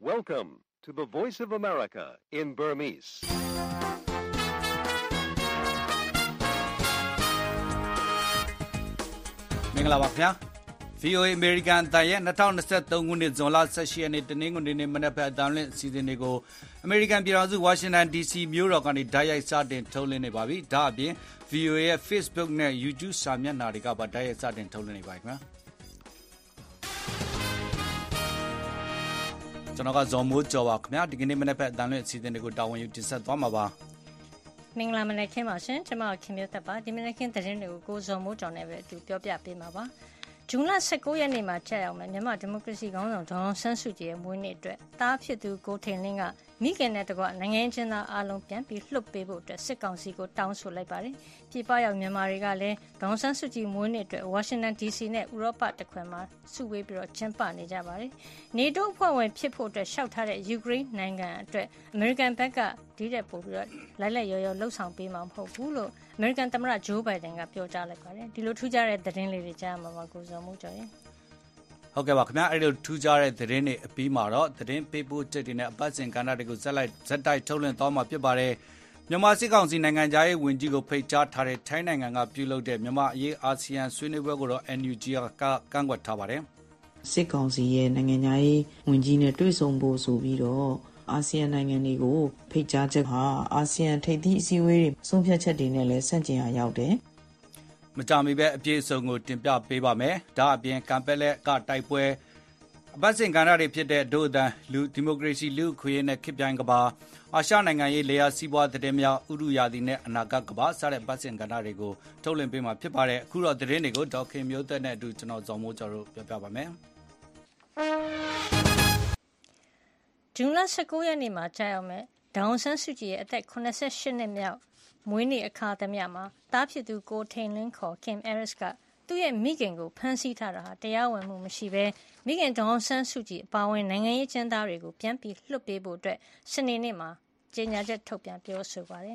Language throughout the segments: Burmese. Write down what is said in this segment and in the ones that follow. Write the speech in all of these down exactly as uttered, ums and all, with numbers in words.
Welcome to the Voice of America in Burmese. မင်္ဂလာပါခင်ဗျာ ဗီအိုအေ American အသံရဲ့၂၀၂၃ခုနှစ်ဇွန်လ၁၈ရက်နေ့တနင်္ဂနွေနေ့မနက်ဖက်အသံလွှင့်အစီအစဉ်တွေကို American ပြည်ထောင်စု Washington ဒီ စီ မြို့တော်ကနေဓာတ်ရိုက်စတင်ထုတ်လွှင့်နေပါပြီဒါအပြင် ဗီအိုအေ ရဲ့ Facebook နဲ့ YouTube စာမျက်နှာတွေကပါဓာတ်ရိုက်စတင်ထုတ်လွှင့်နေပါပြီခင်ဗျာကျွန်တော်ကဇော်မိုးကျော်ပါခင်ဗျာဒီကနေ့မနက်ဖက်အသံလွှင့်အစီအစဉ်တွေကိုတာဝန်ယူတင်ဆက်သွားမှာပါမင်္ဂလာမနက်ခင်းပါရှင်ကျွန်မခင်မျိုးသက်ပါဒီမနက်ခင်းသတင်းတွေကိုကိုဇော်မိုးကျော်နဲ့ပဲအတူပြောပြပေးမှာပါဇွန်လ၁၉ရက်နေ့မှာကြာရောက်မယ်မြန်မာဒီမိုကရေစီခေါင်းဆောင်ဒေါ်အောင်ဆန်းစုကြည်ရဲ့မွေးနေ့အတွက်တားဖြစ်သူကိုထင်လင်းကမိခင်နဲ့တကွနိုင်ငံချင်းသားအားလုံးပြန်ပြီးလှုပ်ပေးဖို့အတွက်စစ်ကောင်စီကိုတောင်းဆိုလိုက်ပါတယ်ပြည်ပရောက်မြန်မာတွေကလည်းဒေါ်အောင်ဆန်းစုကြည်မွေးနေ့အတွက်ဝါရှင်တန် ဒီ စီ နဲ့ဥရောပတခွင်မှာစုဝေးပြီးတော့ကျင်းပနေကြပါတယ်နေတိုးအဖွဲ့ဝင်ဖြစ်ဖို့အတွက်ရှောက်ထားတဲ့ယူကရိန်းနိုင်ငံအတွက်အမေရိကန်ဘက်ကဒီတဲ့ပို့ပြီးတော့လိုက်လက်ရော်ရော်လှုပ်ဆောင်ပေးမှာမဟုတ်ဘူးလို့အမေရိကန်သမ္မတဂျိုးဘိုင်ဒန်ကပြောကြားလိုက်ပါတယ်ဒီလိုထူးခြားတဲ့သတင်းလေးတွေကြားမှာပါကိုစုံမှုကြော်ရင်ဟုတ်ကဲ့ပါခင်ဗျာအဲ့လိုထူးခြားတဲ့သတင်းတွေအပြီးမှာတော့သတင်းပေးပို့ချက်တွေနဲ့အပတ်စဉ်ကဏ္ဍတွေကိုဇက်လိုက်ဇက်တိုက်ထုတ်လွှင့်သွားမှာဖြစ်ပါတယ်မြန်မာစစ်ကောင်စီနိုင်ငံသားရေးဝန်ကြီးကိုဖိတ်ကြားထားတဲ့ထိုင်းနိုင်ငံကပြုလုပ်တဲ့မြန်မာအရေးအာဆီယံဆွေးနွေးပွဲကိုတော့ အန် ယူ ဂျီ ကကန့်ကွက်ထားပါတယ်စစ်ကောင်စီရဲ့နိုင်ငံသားရေးဝန်ကြီးနဲ့တွေ့ဆုံဖို့ဆိုပြီးတော့အာဆီယံနိုင်ငံတွေကိုဖိတ်ကြားချက်ဟာအာဆီယံထိပ်သီးအစည်းအဝေးတွေဆုံးဖြတ်ချက်တွေနဲ့လည်းဆန့်ကျင်ရာရောက်တယ်မကြမီပဲအပြည့်အစုံကိုတင်ပြပေးပါမယ်ဒါအပြင်ကံပက်လက်ကတိုက်ပွဲအပတ်စဉ်ကဏ္ဍတွေဖြစ်တဲ့ဒို့အတန်လူဒီမိုကရေစီလူခွေနဲ့ခေတ်ပြိုင်ကဘာအာရှနိုင်ငံရေးလေယာစီးပွားသတင်းများဥရုယာသည်နဲ့အနာဂတ်ကဘာစတဲ့ပတ်စဉ်ကဏ္ဍတွေကိုထုတ်လွှင့်ပေးမှာဖြစ်ပါတယ်အခုတော့သတင်းတွေကိုဒေါက်ခင်မျိုးသက်နဲ့အတူကျွန်တော်ဇော်မိုးကျော်တို့ပြောပြပါမယ်ဇွန်လ၁၉ရက်နေ့မှာကြာရောက်မယ်ဒေါအောင်ဆန်းစုကြည်ရဲ့အသက်၇၈နှစ်မြောက်မွေးနေ့အခါသမယမှာတားဖြစ်သူကိုထိန်လင်းခေါ် Kim Aris ကသူ့ရဲ့မိခင်ကိုဖမ်းဆီးထားတာဟာတရားဝင်မှုမရှိဘဲမိခင်ဒေါအောင်ဆန်းစုကြည်အပါအဝင်နိုင်ငံရေးကျင်းသားတွေကိုပြန်ပြီးလွှတ်ပေးဖို့အတွက်စနေနေ့မှာကြေညာချက်ထုတ်ပြန်ပြောဆိုပါတယ်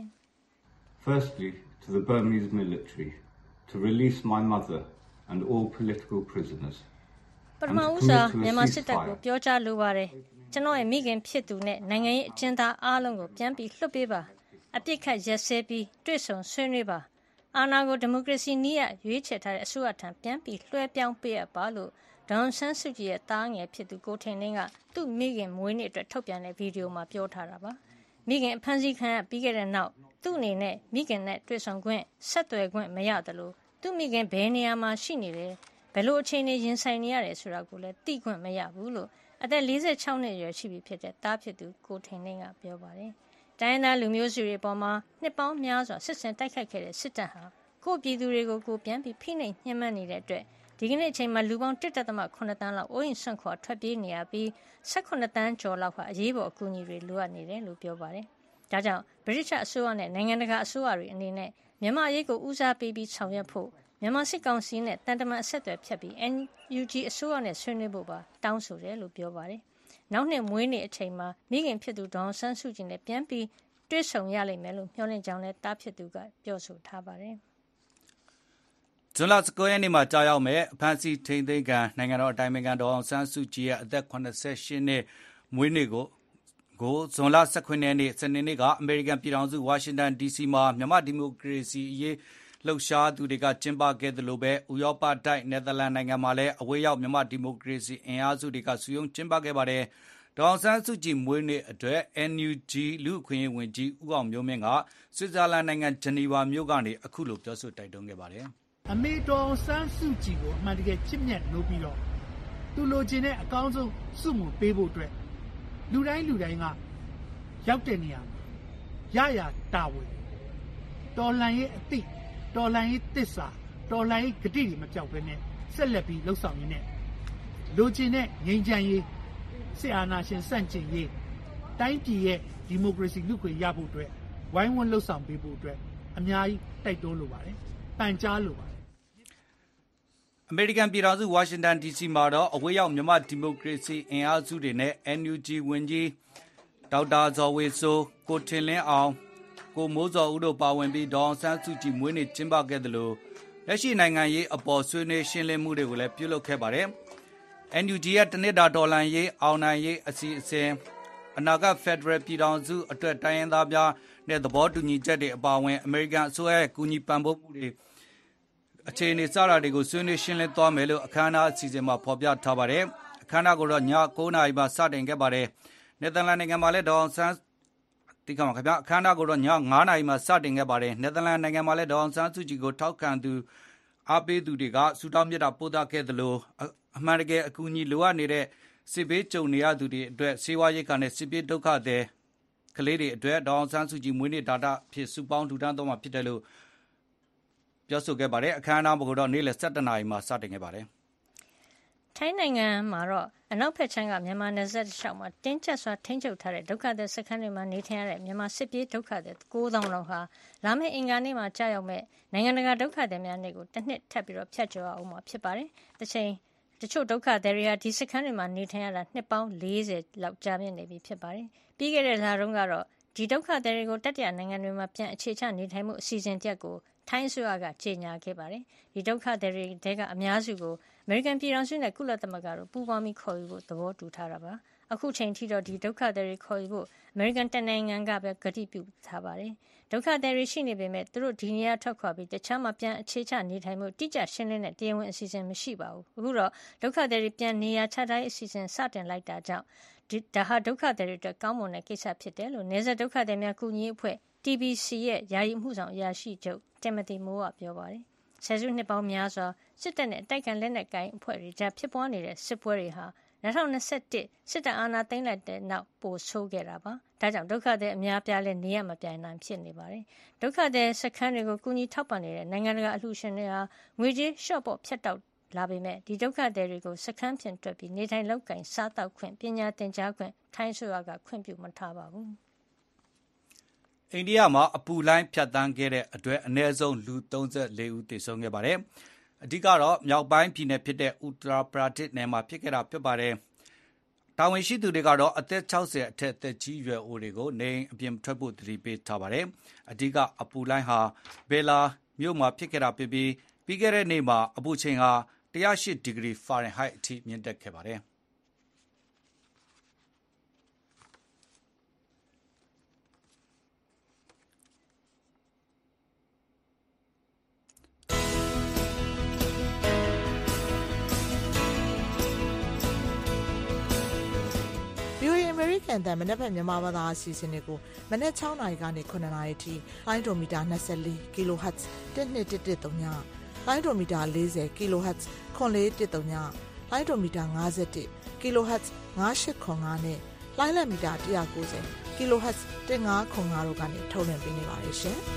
Firstly, to the Burmese military to release my mother and all political prisoners. ပထမဦးစွာမြန်မာစစ်တပ်ကိုပြောကြားလိုပါတယ်ကျွန်တော်ရဲ့မိခင်ဖြစ်သူနဲ့နိုင်ငံရေးအကျဉ်းသားအားလုံးကိုပြန်ပြီးလွှတ်ပေးပါအပြစ်ခတ်ရက်စဲပြီးတွေ့ဆုံဆွေးနွေးပါအာဏာကိုဒီမိုကရေစီနည်းအရွေးချယ်ထားတဲ့အစိုးရထံပြန်ပြီးလွှဲပြောင်းပေးရပါလို့ဒေါန်ဆန်းစုကြည်ရဲ့တားငယ်ဖြစ်သူကိုထင်လင်းကသူ့မိခင်မွေးနေ့အတွက်ထုတ်ပြန်တဲ့ဗီဒီယိုမှာပြောထားတာပါမိခင်အဖမ်းဆီးခံရပြီးခဲ့တဲ့နောက်သူ့အနေနဲ့မိခင်နဲ့တွေ့ဆုံခွင့်ဆက်သွယ်ခွင့်မရသလိုသူ့မိခင်ဘယ်နေရာမှာရှိနေလဲဘယ်လိုအခြေအနေရင်ဆိုင်နေရတယ်ဆိုတာကိုလည်းသိခွင့်မရဘူးလို့အသက်၄၆နှစ်အရွယ်ရှိပြီဖြစ်တဲ့တားဖြစ်သူကိုထင်လင်းကပြောပါတယ်တိုင်းသားလူမျိုးစုတွေပေါ်မှာနှစ်ပေါင်းများစွာစစ်ဆင်တိုက်ခိုက်ခဲ့တဲ့စစ်တပ်ဟာကိုပြည်သူတွေကိုကိုပြန်ပြီးဖိနှိပ်ညှဉ်းပန်းနေတဲ့အတွက်ဒီကနေ့အချိန်မှာလူပေါင်း တစ်ဒသမခုနှစ် တန်းလောက်အိုးအိမ်ဆွန့်ခွာထွက်ပြေးနေရပြီး၁၈တန်းကျော်လောက်ဟာအရေးပေါ်အကူအညီတွေလိုအပ်နေတယ်လို့ပြောပါတယ်။ဒါကြောင့်ဗြိတိန်အစိုးရနဲ့နိုင်ငံတကာအစိုးရတွေအနေနဲ့မြန်မာအရေးကိုဦးစားပေးပြီးဆောင်ရွက်ဖို့မြန်မာစစ်ကောင်စီနဲ့တန်တမန်အဆက်အသွယ်ဖြတ်ပြီး အန် ယူ ဂျီ အစိုးရနဲ့ဆွေးနွေးဖို့ပါတောင်းဆိုတယ်လို့ပြောပါတယ်။နောက်နှစ်မွေးနေ့အချိန်မှာမိခင်ဖြစ်သူဒေါန်ဆန်းစုကြည်နဲ့ပြန်ပြီးတွေ့ဆုံရလိမ့်မယ်လို့မျှော်လင့်ကြောင်းလည်းတားဖြစ်သူကပြောဆိုထားပါတယ်ဇွန်လ၁၉ရက်နေ့မှာကြာရောက်မဲ့အဖမ်းဆီးထိန်းသိမ်းခံနိုင်ငံတော်အတိုင်ပင်ခံဒေါအောင်ဆန်းစုကြည်ရဲ့အသက်၇၈နှစ်မွေးနေ့ကိုကိုဇွန်လ၁၇ရက်နေ့စနေနေ့ကအမေရိကန်ပြည်ထောင်စုဝါရှင်တန် ဒီ စီ မှာမြန်မာဒီမိုကရေစီအရေးလှုပ်ရှားသူတွေကကျင်းပခဲ့သလိုပဲဥရောပတိုက်နယ်သာလန်နိုင်ငံမှာလည်းအဝေးရောက်မြန်မာဒီမိုကရေစီအင်အားစုတွေကစုရုံးကျင်းပခဲ့ပါတယ်ဒေါအောင်ဆန်းစုကြည်မွေးနေ့အတွက် အန် ယူ ဂျီ လူ့အခွင့်အရေးဝန်ကြီးဦးအောင်မျိုးမင်းကဆွစ်ဇာလန်နိုင်ငံဂျနီဗာမြို့ကနေအခုလိုပြောဆိုတိုက်တွန်းခဲ့ပါတယ်အမေတော်ဆန်းစုကြည်ကိုအမှန်တကယ်ချစ်မြတ်လို့ပြီးတော့သူလိုချင်တဲ့အကောင်းဆုံးစုမှုပေးဖို့အတွက်လူတိုင်းလူတိုင်းကရောက်တဲ့နေရာမှာရရတာဝန်တော်လှန်ရေးအသည့်တော်လှန်ရေးသစ္စာတော်လှန်ရေးဂတိတွေမပြောက်ဘဲနဲ့ဆက်လက်ပြီးလှုပ်ဆောင်ရင်းနဲ့လိုချင်တဲ့ငြိမ်းချမ်းရေးစစ်အာဏာရှင်စန့်ကျင်ရေးတိုင်းပြည်ရဲ့ဒီမိုကရေစီလူ့ခွင့်ရဖို့အတွက်ဝိုင်းဝန်းလှုပ်ဆောင်ပေးဖို့အတွက်အများကြီးတိုက်တွန်းလိုပါတယ်ပန်ကြားလိုပါတယ်အမေရိကန်ပြည်ထောင်စုဝါရှင်တန် ဒီ စီ မှာတော့အဝေးရောက်မြန်မာဒီမိုကရေစီအင်အားစုတွေနဲ့ အန် ယူ ဂျီ ဝန်ကြီးဒေါက်တာဇော်ဝေဆိုးကိုထင်လင်းအောင်ကိုမိုးစောဦးတို့ပါဝင်ပြီးဒေါအောင်ဆန်းစုကြည်မွေးနေ့ကျင်းပခဲ့တယ်လို့လက်ရှိနိုင်ငံရေးအပေါ်ဆွေးနွေးရှင်းလင်းမှုတွေကိုလည်းပြုလုပ်ခဲ့ပါတယ်။အန် ယူ ဂျီ ရဲ့တနစ်တာဒေါ်လာရေးအောင်နိုင်ရေးအစီအစဉ်အနာဂတ်ဖက်ဒရယ်ပြည်ထောင်စုအတွက်တိုင်းရင်းသားများနဲ့သဘောတူညီချက်တွေအပါအဝင်အမေရိကန်အစိုးရရဲ့ကူညီပံ့ပိုးမှုတွေအခြေအနေစတာတွေကိုဆွေးနွေးရှင်းလင်းသွားမယ်လို့အခမ်းအနားအစီအစဉ်မှာဖော်ပြထားပါတယ်။အခမ်းအနားကိုတော့ည၉နာရီမှာစတင်ခဲ့ပါတယ်။နယ်သာလန်နိုင်ငံမှာလည်းဒေါအောင်ဆန်းဒီကမှာခင်ဗျအခမ်းအနားကိုတော့ည၅နာရီမှာစတင်ခဲ့ပါတယ်။နယ်သာလန်နိုင်ငံမှာလည်းဒေါအောင်ဆန်းစုကြည်ကိုထောက်ခံသူအားပေးသူတွေကစူတောင်းမြတ်တာပို့သခဲ့သလိုအမှန်တကယ်အကူအညီလိုအပ်နေတဲ့စစ်ဘေးကြုံနေရသူတွေအတွက်စေဝါရိတ်ကနဲ့စစ်ပြေးဒုက္ခသည်ကလေးတွေအတွက်ဒေါအောင်ဆန်းစုကြည်မွေးနေ့ဒါတာဖြစ်စုပေါင်းထူထမ်းသွားမှာဖြစ်တယ်လို့ပြောဆိုခဲ့ပါတယ်အခမ်းအနားကိုတော့နေ့လယ်၁၇နာရီမှာစတင်ခဲ့ပါတယ်ထိုင်းနိုင်ငံမှာတော့အနောက်ဘက်ခြမ်းကမြန်မာနယ်စပ်တစ်လျှောက်မှာတင်းကျပ်စွာထိန်းချုပ်ထားတဲ့ဒုက္ခသည်စခန်းတွေမှာနေထိုင်ရတဲ့မြန်မာစစ်ပြေးဒုက္ခသည်၉သောင်းလောက်ဟာလာမယ့်အင်္ဂါနေ့မှာကြာရောက်မဲ့နိုင်ငံတကာဒုက္ခသည်များနေ့ကိုတစ်နှစ်ထပ်ပြီးတော့ဖျက်ကျော်အောင်မှာဖြစ်ပါတယ်။တစ်ချိန်တချို့ဒုက္ခသည်တွေဟာဒီစခန်းတွေမှာနေထိုင်ရတာနှစ်ပေါင်း၄၀လောက်ကြာမြင့်နေပြီဖြစ်ပါတယ်။ပြီးခဲ့တဲ့လတုန်းကတော့ဒီဒုက္ခသည်တွေကိုတတိယနိုင်ငံတွေမှာပြန်အခြေချနေထိုင်မှုအစီအစဉ်တက်ကိုထိုင်းအစိုးရကကြေညာခဲ့ပါတယ်။ဒီဒုက္ခသည်တွေတဲကအများစုကိုအမေရိကန်ပြည်ထောင်စုနဲ့ကုလသမဂ္ဂတို့ပူးပေါင်းပြီးခေါ်ယူဖို့သဘောတူထားတာပါ။အခုချိန်ထိတော့ဒီဒုက္ခသည်တွေခေါ်ယူဖို့အမေရိကန်တနိုင်ငံကပဲကတိပြုထားပါတယ်။ဒုက္ခသည်တွေရှိနေပေမဲ့သူတို့ဒီနေရာထွက်ခွာပြီးတခြားမှာပြန်အခြေချနေထိုင်မှုတိကျရှင်းလင်းတဲ့တရားဝင်အစီအစဉ်မရှိပါဘူး။အခုတော့ဒုက္ခသည်တွေပြန်နေရာချထားရေးအစီအစဉ်စတင်လိုက်တာကြောင့်ဒါဟာဒုက္ခသည်တွေအတွက်ကောင်းမွန်တဲ့ကိစ္စဖြစ်တယ်လို့နေဆက်ဒုက္ခသည်များကူညီအဖွဲ့ T B C ရဲ့ယာယီမှုဆောင်အရာရှိချုပ် Timothy Moore ကပြောပါတယ်။ဆယ်စုနှစ်ပေါင်းများစွာစစ်တပ်နဲ့အတိုက်ခံလက်နက်ကိုင်အဖွဲ့တွေကြားဖြစ်ပွားနေတဲ့စစ်ပွဲတွေဟာ၂၀၂၁စစ်တပ်အာဏာသိမ်းလိုက်တဲ့နောက်ပိုဆိုးခဲ့တာပါ။ဒါကြောင့်ဒုက္ခသည်အများပြားလဲနေရမပြိုင်နိုင်ဖြစ်နေပါတယ်။ဒုက္ခသည်စခန်းတွေကိုကူညီထောက်ပံ့နေတဲ့နိုင်ငံတကာအလှူရှင်တွေဟာငွေကြေးရှော့ပေါ့ဖြတ်တောက်လာပေမဲ့ဒီဒုက္ခသည်တွေကိုစခန်းဖြင့်တွက်ပြီးနေထိုင်လောက်ကင်စားတောက်ခွင့်ပညာသင်ကြားခွင့်ထိုင်းဆိုရကခွင့်ပြုမထားပါဘူးအိန္ဒိယမှာအပူလိုင်းဖြတ်တန်းခဲ့တဲ့အတွက်အနည်းဆုံးလူ၃၄ဦးသေဆုံးခဲ့ပါတယ်။အဓိကတော့မြောက်ပိုင်းပြည်နယ်ဖြစ်တဲ့ဥတရာပရာဒစ်နယ်မှာဖြစ်ခဲ့တာဖြစ်ပါတယ်။တာဝန်ရှိသူတွေကတော့အသက်၆၀အထက်သက်ကြီးရွယ်အိုတွေကိုနေအပြင်ထွက်ဖို့သတိပေးထားပါတယ်။အဓိကအပူလိုင်းဟာဘယ်လာမြို့မှာဖြစ်ခဲ့တာဖြစ်ပြီးပြီးခဲ့တဲ့နေ့မှာအပူချိန်ဟာ၁၀၈ဒီဂရီဖာရင်ဟိုက်အထိမြင့်တက်ခဲ့ပါတယ်။ကန်တန်မနက်ဖြန်မြန်မာဘာသာအစီအစဉ်တွေကိုမနက်၆နာရီကနေ၇နာရီထိလိုင်းဒိုမီတာ၂၄ kHz ၁၂၁၁၃ညလိုင်းဒိုမီတာ၄၀ kHz ခွန်၄၁၃ညလိုင်းဒိုမီတာ၅၁ kHz ၅၈ခွန်၅နဲ့လိုင်းလက်မီတာ၁၉၀ kHz ၁၅ခွန်၅တို့ကနေထုတ်လွှင့်ပေးနေပါတယ်ရှင်။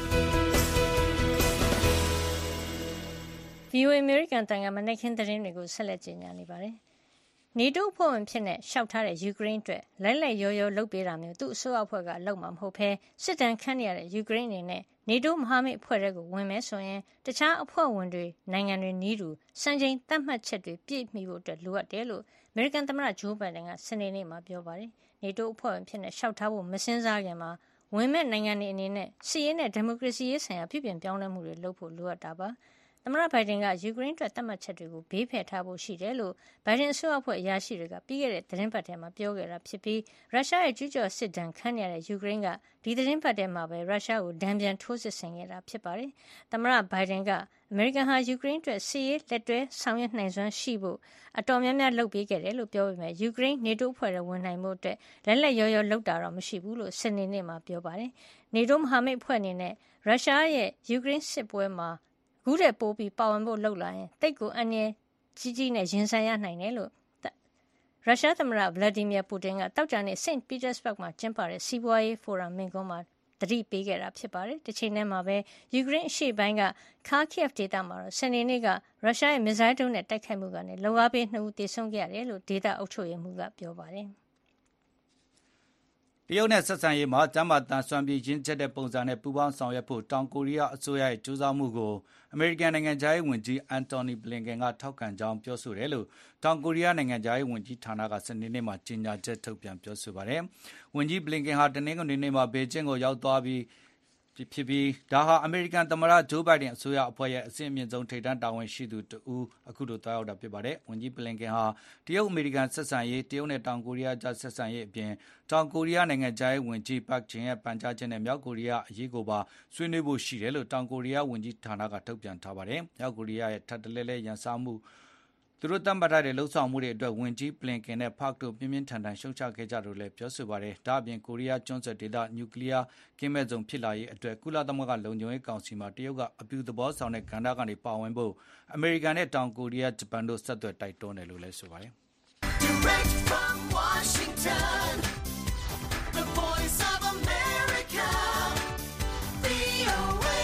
ဗီအိုအေ American တန်ကမနက်ခင်းသတင်းတွေကိုဆက်လက်ကြီးညာနေပါတယ်။နေတိုးအဖွဲ့ဝင်ဖြစ်နေရှောက်ထားတဲ့ယူကရိန်းအတွက်လက်လက်ရောရောလုပ်ပေးတာမျိုးသူ့အစိုးရအဖွဲ့ကလုပ်မှာမဟုတ်ဘဲစစ်တမ်းခန့်ရတဲ့ယူကရိန်းအနေနဲ့နေတိုးမဟာမိတ်အဖွဲ့တွေကိုဝင်မယ်ဆိုရင်တခြားအဖွဲ့ဝင်တွေနိုင်ငံတွေနီးတူစံချိန်သတ်မှတ်ချက်တွေပြည့်မီဖို့အတွက်လိုအပ်တယ်လို့အမေရိကန်သမ္မတဂျိုးဘိုင်ဒန်ကစနေနေ့မှာပြောပါတယ်။နေတိုးအဖွဲ့ဝင်ဖြစ်နေရှောက်ထားဖို့မစင်စားခင်မှာဝင်မဲ့နိုင်ငံတွေအနေနဲ့စီးရဲနဲ့ဒီမိုကရေစီရေးဆိုင်ရာပြည်ပြင်ပြောင်းလဲမှုတွေလုပ်ဖို့လိုအပ်တာပါ။သမ္မတဘိုင်ဒန်ကယူကရိန်းအတွက်သတ်မှတ်ချက်တွေကိုဘေးဖယ်ထားဖို့ရှိတယ်လို့ဘိုင်ဒန်အစိုးရအဖွဲ့အရာရှိတွေကပြီးခဲ့တဲ့သတင်းပတ်ထဲမှာပြောခဲ့တာဖြစ်ပြီးရုရှားရဲ့ကျူးကျော်စစ်ဒဏ်ခံရတဲ့ယူကရိန်းကဒီသတင်းပတ်ထဲမှာပဲရုရှားကိုဒဏ်ပြန်ထိုးစစ်ဆင်ခဲ့တာဖြစ်ပါတယ်။သမ္မတဘိုင်ဒန်ကအမေရိကန်ဟာယူကရိန်းအတွက်စစ်ရေးလက်တွဲဆောင်ရွက်နိုင်စွမ်းရှိဖို့အတော်များများလုပ်ပေးခဲ့တယ်လို့ပြောပေမဲ့ယူကရိန်းနေတိုးအဖွဲ့ရဲ့ဝင်နိုင်မှုအတွက်လက်လက်ရောရောလုပ်တာတော့မရှိဘူးလို့စနေနေ့မှာပြောပါတယ်။နေတိုးမဟာမိတ်အဖွဲ့အနေနဲ့ရုရှားရဲ့ယူကရိန်းစစ်ပွဲမှာခုတဲ့ပိုးပြီးပါဝင်ဖို့လှုပ်လာရင်တိတ်ကိုအန်ရကြီးကြီးနဲ့ရင်ဆိုင်ရနိုင်တယ်လို့ရုရှားသမ္မတဗလာဒီမီယာပူတင်ကတောက်ကြတဲ့စိန့်ပီတာစဘတ်မှာကျင်းပတဲ့စီးပွားရေးဖိုရမ်မင်ကွန်းမှာတတိပေးခဲ့တာဖြစ်ပါတယ်။တစ်ချိန်တည်းမှာပဲယူကရိန်းအရှေ့ပိုင်းကခါကီယက်ဒေသမှာတော့စနေနေ့ကရုရှားရဲ့မစ်ဇိုင်းဒုံးနဲ့တိုက်ခိုက်မှုကနေလုံအားပေးနှစ်ဦးသေဆုံးခဲ့ရတယ်လို့ဒေသအုပ်ချုပ်ရေးမှူးကပြောပါတယ်။တရုတ်နဲ့ဆက်ဆံရေးမှာကျမ်းမာတန်ဆွမ်းပြီးရင်းချက်တဲ့ပုံစံနဲ့ပူးပေါင်းဆောင်ရွက်ဖို့တောင်ကိုရီးယားအစိုးရရဲ့ကြိုးစားမှုကိုအမေရိကန်နိုင်ငံခြားရေးဝန်ကြီးအန်တိုနီဘလင်ကန်ကထောက်ခံကြောင်းပြောဆိုတယ်လို့တောင်ကိုရီးယားနိုင်ငံခြားရေးဝန်ကြီးဌာနကစနေနေ့မှာကြေညာချက်ထုတ်ပြန်ပြောဆိုပါတယ်။ဝန်ကြီးဘလင်ကန်ဟာတနင်္ဂနွေနေ့မှာဘေကျင်းကိုရောက်သွားပြီးဖြစ်ပြီးဒါဟာအမေရိကန်သမ္မတဂျိုးဘိုင်ဒန်အစိုးရအဖွဲ့ရဲ့အဆင့်အမြင့်ဆုံးထိပ်တန်းတာဝန်ရှိသူတဦးအခုလိုတွားရောက်တာဖြစ်ပါတယ်။ဝန်ကြီးဘလင်ကန်ဟာတရုတ်အမေရိကန်ဆက်ဆံရေးတရုတ်နဲ့တောင်ကိုရီးယားကြားဆက်ဆံရေးအပြင်တောင်ကိုရီးယားနိုင်ငံခြားရေးဝန်ကြီးပတ်ဂျင်ရဲ့ပန်ကြားချက်နဲ့မြောက်ကိုရီးယားအရေးကိုပါဆွေးနွေးဖို့ရှိတယ်လို့တောင်ကိုရီးယားဝန်ကြီးဌာနကထုတ်ပြန်ထားပါတယ်။မြောက်ကိုရီးယားရဲ့ထပ်တလဲလဲရန်စမှုသူတို့တတ်မှတ်ထားတဲ့လှုပ်ဆောင်မှုတွေအတွက်ဝန်ကြီးပလင်ကန်နဲ့ဖတ်တို့ပြင်းပြင်းထန်ထန်ရှုံချခဲ့ကြတယ်လို့ပြောဆိုပါတယ်။ဒါ့အပြင်ကိုရီးယားကျွန်းဆွယ်ဒေသနျူကလ িয়ার ကင်းမဲ့ဆုံးဖြစ်လာရေးအတွက်ကုလသမဂ္ဂလုံခြုံရေးကောင်စီမှာတရုတ်ကအပြုသဘောဆောင်တဲ့ကဏ္ဍကနေပါဝင်ဖို့အမေရိကန်နဲ့တောင်ကိုရီးယားဂျပန်တို့ဆက်သွယ်တိုက်တွန်းတယ်လို့လည်းဆိုပါတယ်။ Direct from Washington, the voice of America, ဗွီအိုအေ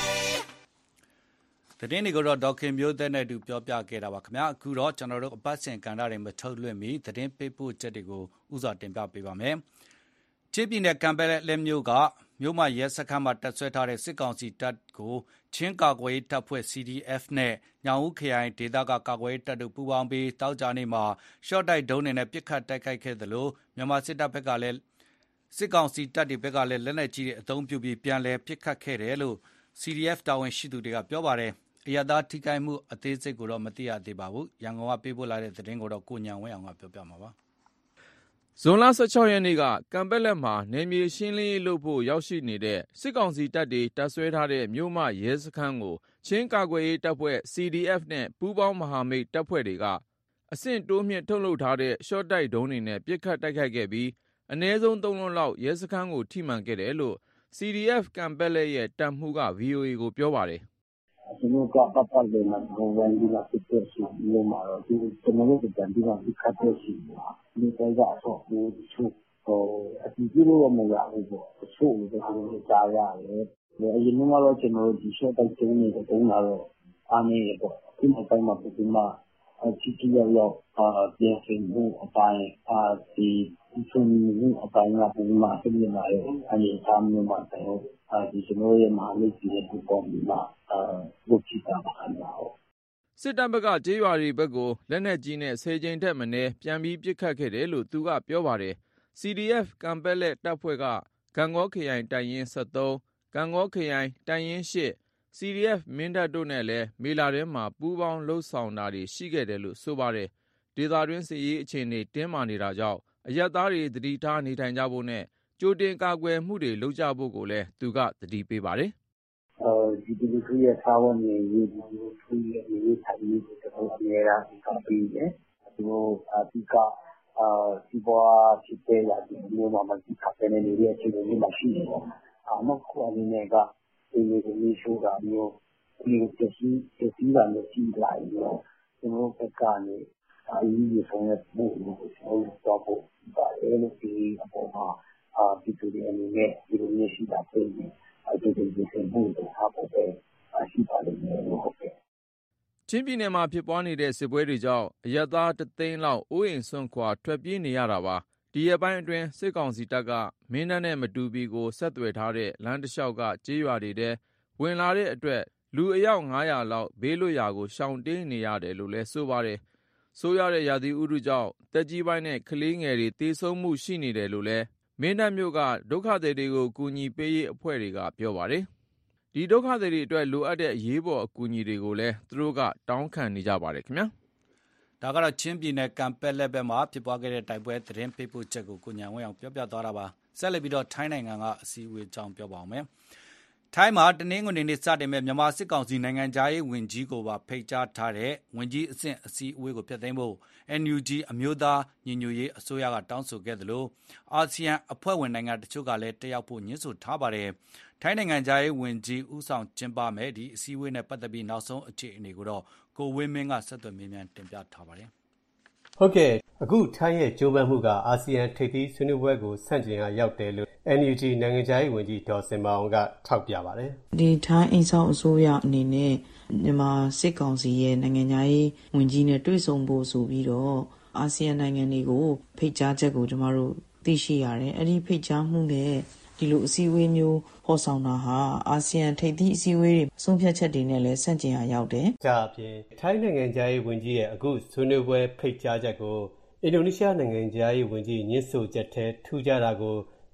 သတင်းတွေကိုတော့ဒေါက်ခင်မျိုးသက်နဲ့အတူပြောပြခဲ့တာပါခင်ဗျာအခုတော့ကျွန်တော်တို့အပတ်စဉ်ကဏ္ဍတွေမထုတ်လွှင့်မီသတင်းပေးပို့ချက်တွေကိုဥစွာတင်ပြပေးပါမယ်။ချင်းပြည်နယ်ကံပက်လက်မြို့ကမြို့မရဲစခန်းမှာတပ်ဆွဲထားတဲ့စစ်ကောင်စီတပ်ကိုချင်းကာကွယ်ရေးတပ်ဖွဲ့ စီ ဒီ အက်ဖ် နဲ့ညောင်ဦးခရိုင်ဒေသကကာကွယ်ရေးတပ်တို့ပူးပေါင်းပြီးတောက်ကြနေမှာရှော့တိုက်ဒုံးတွေနဲ့ပစ်ခတ်တိုက်ခိုက်ခဲ့သလိုမြန်မာစစ်တပ်ဘက်ကလည်းစစ်ကောင်စီတပ်တွေဘက်ကလည်းလက်နက်ကြီးတွေအသုံးပြုပြီးပြန်လည်ပစ်ခတ်ခဲ့တယ်လို့ စီ ဒီ အက်ဖ် တာဝန်ရှိသူတွေကပြောပါတယ်။အရသာထိခိုက်မှုအသေးစိတ်ကိုတော့မသိရသေးပါဘူး။ရန်ကုန်ကပေးပို့လာတဲ့သတင်းကိုတော့ကိုညံဝင်းအောင်ကပြောပြမှာပါ။ဇွန်လ十၆ရက်နေ့ကကံပက်လက်မှာနယ်မြေရှင်းလင်းရေးလုပ်ဖို့ရောက်ရှိနေတဲ့စစ်ကောင်စီတပ်တွေတပ်ဆွဲထားတဲ့မြို့မရဲစခန်းကိုချင်းကာကွယ်ရေးတပ်ဖွဲ့ စီ ဒီ အက်ဖ် နဲ့ပူးပေါင်းမဟာမိတ်တပ်ဖွဲ့တွေကအဆင့်တိုးမြင့်ထုတ်လုပ်ထားတဲ့ရှော့တိုက်ဒုံးတွေနဲ့ပစ်ခတ်တိုက်ခိုက်ခဲ့ပြီးအနည်းဆုံးသုံးလုံးလောက်ရဲစခန်းကိုထိမှန်ခဲ့တယ်လို့ စီ ဒီ အက်ဖ် ကံပက်လက်ရဲ့တပ်မှူးက ဗွီအိုအေကိုပြောပါတယ်။ကျွန်တော်ကပတ်ပတ်လေးမှာဘဝန်ဒီလာဖြစ်တဲ့ရှိလို့မှာတော့ဒီကျွန်တော်တို့ပြန်ပြီးတော့ဒီခတ်တဲ့ရှိမှာဒီတိုင်းကအဆောက်အဦတချို့ဟိုအတီးကြီးလို့မရဘူးပေါ့တချို့တွေကတော့ကြားရတယ်။အရင်ကတော့ကျွန်တော်တို့ဒီရှေ့တိုက်ကျင်းနေတဲ့တုန်းကတော့အားနေရပေါ့ဒီမှာတိုင်းမှာဒီမှာအချီချီရောက်ရောက်အာပြင်ဆင်မှုအပိုင်းအာဒီဒီစုံမှုအပိုင်းကပုံမှန်ပြင်လာရဲ့အနေအထားမျိုးမှာတော့အဲဒီကျွန်တော်ရဲ့မဟာမိတ်ကြီးရဲ့ပုံမှန်မှာအာဘုတ်ချတာပါတော့စစ်တပ်ဘက်ကကြေးရွာတွေဘက်ကိုလက်နက်ကြီးနဲ့ဆယ်ကြိမ်ထက်မနည်းပြန်ပြီးပစ်ခတ်ခဲ့တယ်လို့သူကပြောပါတယ်။ စီ ဒီ အက်ဖ် ကံပက်လက်တပ်ဖွဲ့ကဂံကောခရိုင်တိုင်ရင်၁၃ဂံကောခရိုင်တိုင်ရင်၈ စီ ဒီ အက်ဖ် မင်းတပ်တို့နဲ့လည်းမေလာထဲမှာပူးပေါင်းလှုပ်ဆောင်တာတွေရှိခဲ့တယ်လို့ဆိုပါတယ်။ဒေသတွင်းစစ်ရေးအခြေအနေတင်းမာနေတာကြောင့်အရပ်သားတွေသတိထားနေထိုင်ကြဖို့နဲ့ကြိုတင်ကာကွယ်မှုတွေလုပ်ကြဖို့ကိုလည်းသူကသတိပေးပါတယ်။အဲဒီဒီလိုရဲ့သာဝန်နေရေးဒီလိုထွေးရဲ့ရေးထိုင်ရေးတွေကိုအများအားကပြီးတယ်။ဒီလိုအတိကအာဒီဘောဖြစ်တဲ့လာဒီမျိုးမှာဒီခပ်တဲ့နေရာချင်းတွေမှာရှိတယ်။အမခုအနေနဲ့ကဒီလိုမျိုးရှိုးတာမျိုးဒီလိုတရှိတရှိလာလို့ရှိလာရင်တော့ကျွန်တော်ဘက်ကနေအဲဒီရဆုံးရဲ့ဘုံကိုကျွန်တော်တော့ပို့ပါတယ်လို့ဒီအပေါ်မှာအာဒီလိုအနေနဲ့ဒီလိုမျိုးရှိတာပြင်အဲဒီလိုမျိုးဘုံကိုထားဖို့ပဲရှိပါတယ်လို့ဟုတ်ကဲ့ချင်းပြည်နယ်မှာဖြစ်ပွားနေတဲ့စစ်ပွဲတွေကြောင့်အရပ်သားတသိန်းလောက်အိုးအိမ်ဆွန့်ခွာထွက်ပြေးနေရတာပါဒီရက်ပိုင်းအတွင်းစစ်ကောင်စီတပ်ကမင်းတပ်နဲ့မတူပီကိုဆက်သွယ်ထားတဲ့လမ်းတစ်လျှောက်ကကြေးရွာတွေထဲဝင်လာတဲ့အတွက်လူအယောက်ငါးရာလောက်ဘေးလွတ်ရာကိုရှောင်တေးနေရတယ်လို့လည်းဆိုပါတယ်ဆိုရတဲ့ရာသီဥတုကြောင့်တက်ကြီးပိုင်းနဲ့ကလေးငယ်တွေတေဆုံးမှုရှိနေတယ်လို့လည်းမင်းတပ်မြို့ကဒုက္ခသည်တွေကိုကူညီပေးရေးအဖွဲ့တွေကပြောပါတယ်ဒီဒုက္ခသည်တွေအတွက်လိုအပ်တဲ့အရေးပေါ်အကူအညီတွေကိုလည်းသူတို့ကတောင်းခံနေကြပါတယ်ခင်ဗျာဒါကတော့ချင်းပြည်နယ်ကံပက်လက်ဘက်မှာဖြစ်ပွားခဲ့တဲ့တိုက်ပွဲသတင်းပေးပို့ချက်ကိုကိုညာဝင်းအောင်ပြောပြသွားတာပါဆက်လက်ပြီးတော့ထိုင်းနိုင်ငံကအစည်းအဝေးအကြောင်းပြောပါအောင်မယ်ထိုင်းမှာတနင်္ဂနွေနေ့စတင်မဲ့မြန်မာစစ်ကောင်စီနိုင်ငံသားရေးဝန်ကြီးကိုပါဖိတ်ကြားထားတဲ့ဝန်ကြီးအဆင့်အစည်းအဝေးကိုဖျက်သိမ်းဖို့ အန် ယူ ဂျီ အမျိုးသားညီညွတ်ရေးအစိုးရကတောင်းဆိုခဲ့သလိုအာဆီယံအဖွဲ့ဝင်နိုင်ငံတချို့ကလည်းတက်ရောက်ဖို့ညွှန်ဆိုထားပါတယ်ထိုင်းနိုင်ငံသားရေးဝန်ကြီးဦးဆောင်ကျင်းပမဲ့ဒီအစည်းအဝေးနဲ့ပတ်သက်ပြီးနောက်ဆုံးအခြေအနေကိုတော့ကိုဝင်းမင်းကဆက်သွယ်မေးမြန်းတင်ပြထားပါတယ်ဟုတ်ကဲ့အခုထိုင်းရဲ့ကြိုးပမ်းမှုကအာဆီယံထိပ်သီးဆွေးနွေးပွဲကိုဆန့်ကျင်ရရောက်တယ်လို့ အန် ယူ ဂျီ နိုင်ငံခြားရေးဝန်ကြီးဒေါ်စင်မာအောင်ကထောက်ပြပါတယ်ဒီထိုင်းအိမ်ဆောင်အစိုးရအနေနဲ့မြန်မာစစ်ကောင်စီရဲ့နိုင်ငံခြားရေးဝန်ကြီးနဲ့တွေ့ဆုံဖို့ဆိုပြီးတော့အာဆီယံနိုင်ငံတွေကိုဖိတ်ကြားချက်ကိုကျမတို့သိရှိရတယ်အဲ့ဒီဖိတ်ကြားမှုနဲ့ဒီလိုအစည်းအဝေးမျိုးဟောဆောင်တာဟာအာဆီယံထိပ်သီးအစည်းအဝေးတွေဆုံးဖြတ်ချက်တွေနဲ့လည်းဆန့်ကျင်ရရောက်တယ်။ဒါအပြင်ထိုင်းနိုင်ငံခြားရေးဝန်ကြီးရဲ့အခုဆွေးနွေးပွဲဖိတ်ကြားချက်ကိုအင်ဒိုနီးရှားနိုင်ငံခြားရေးဝန်ကြီးညှင်းဆိုချက်ထဲထူးခြားတာကို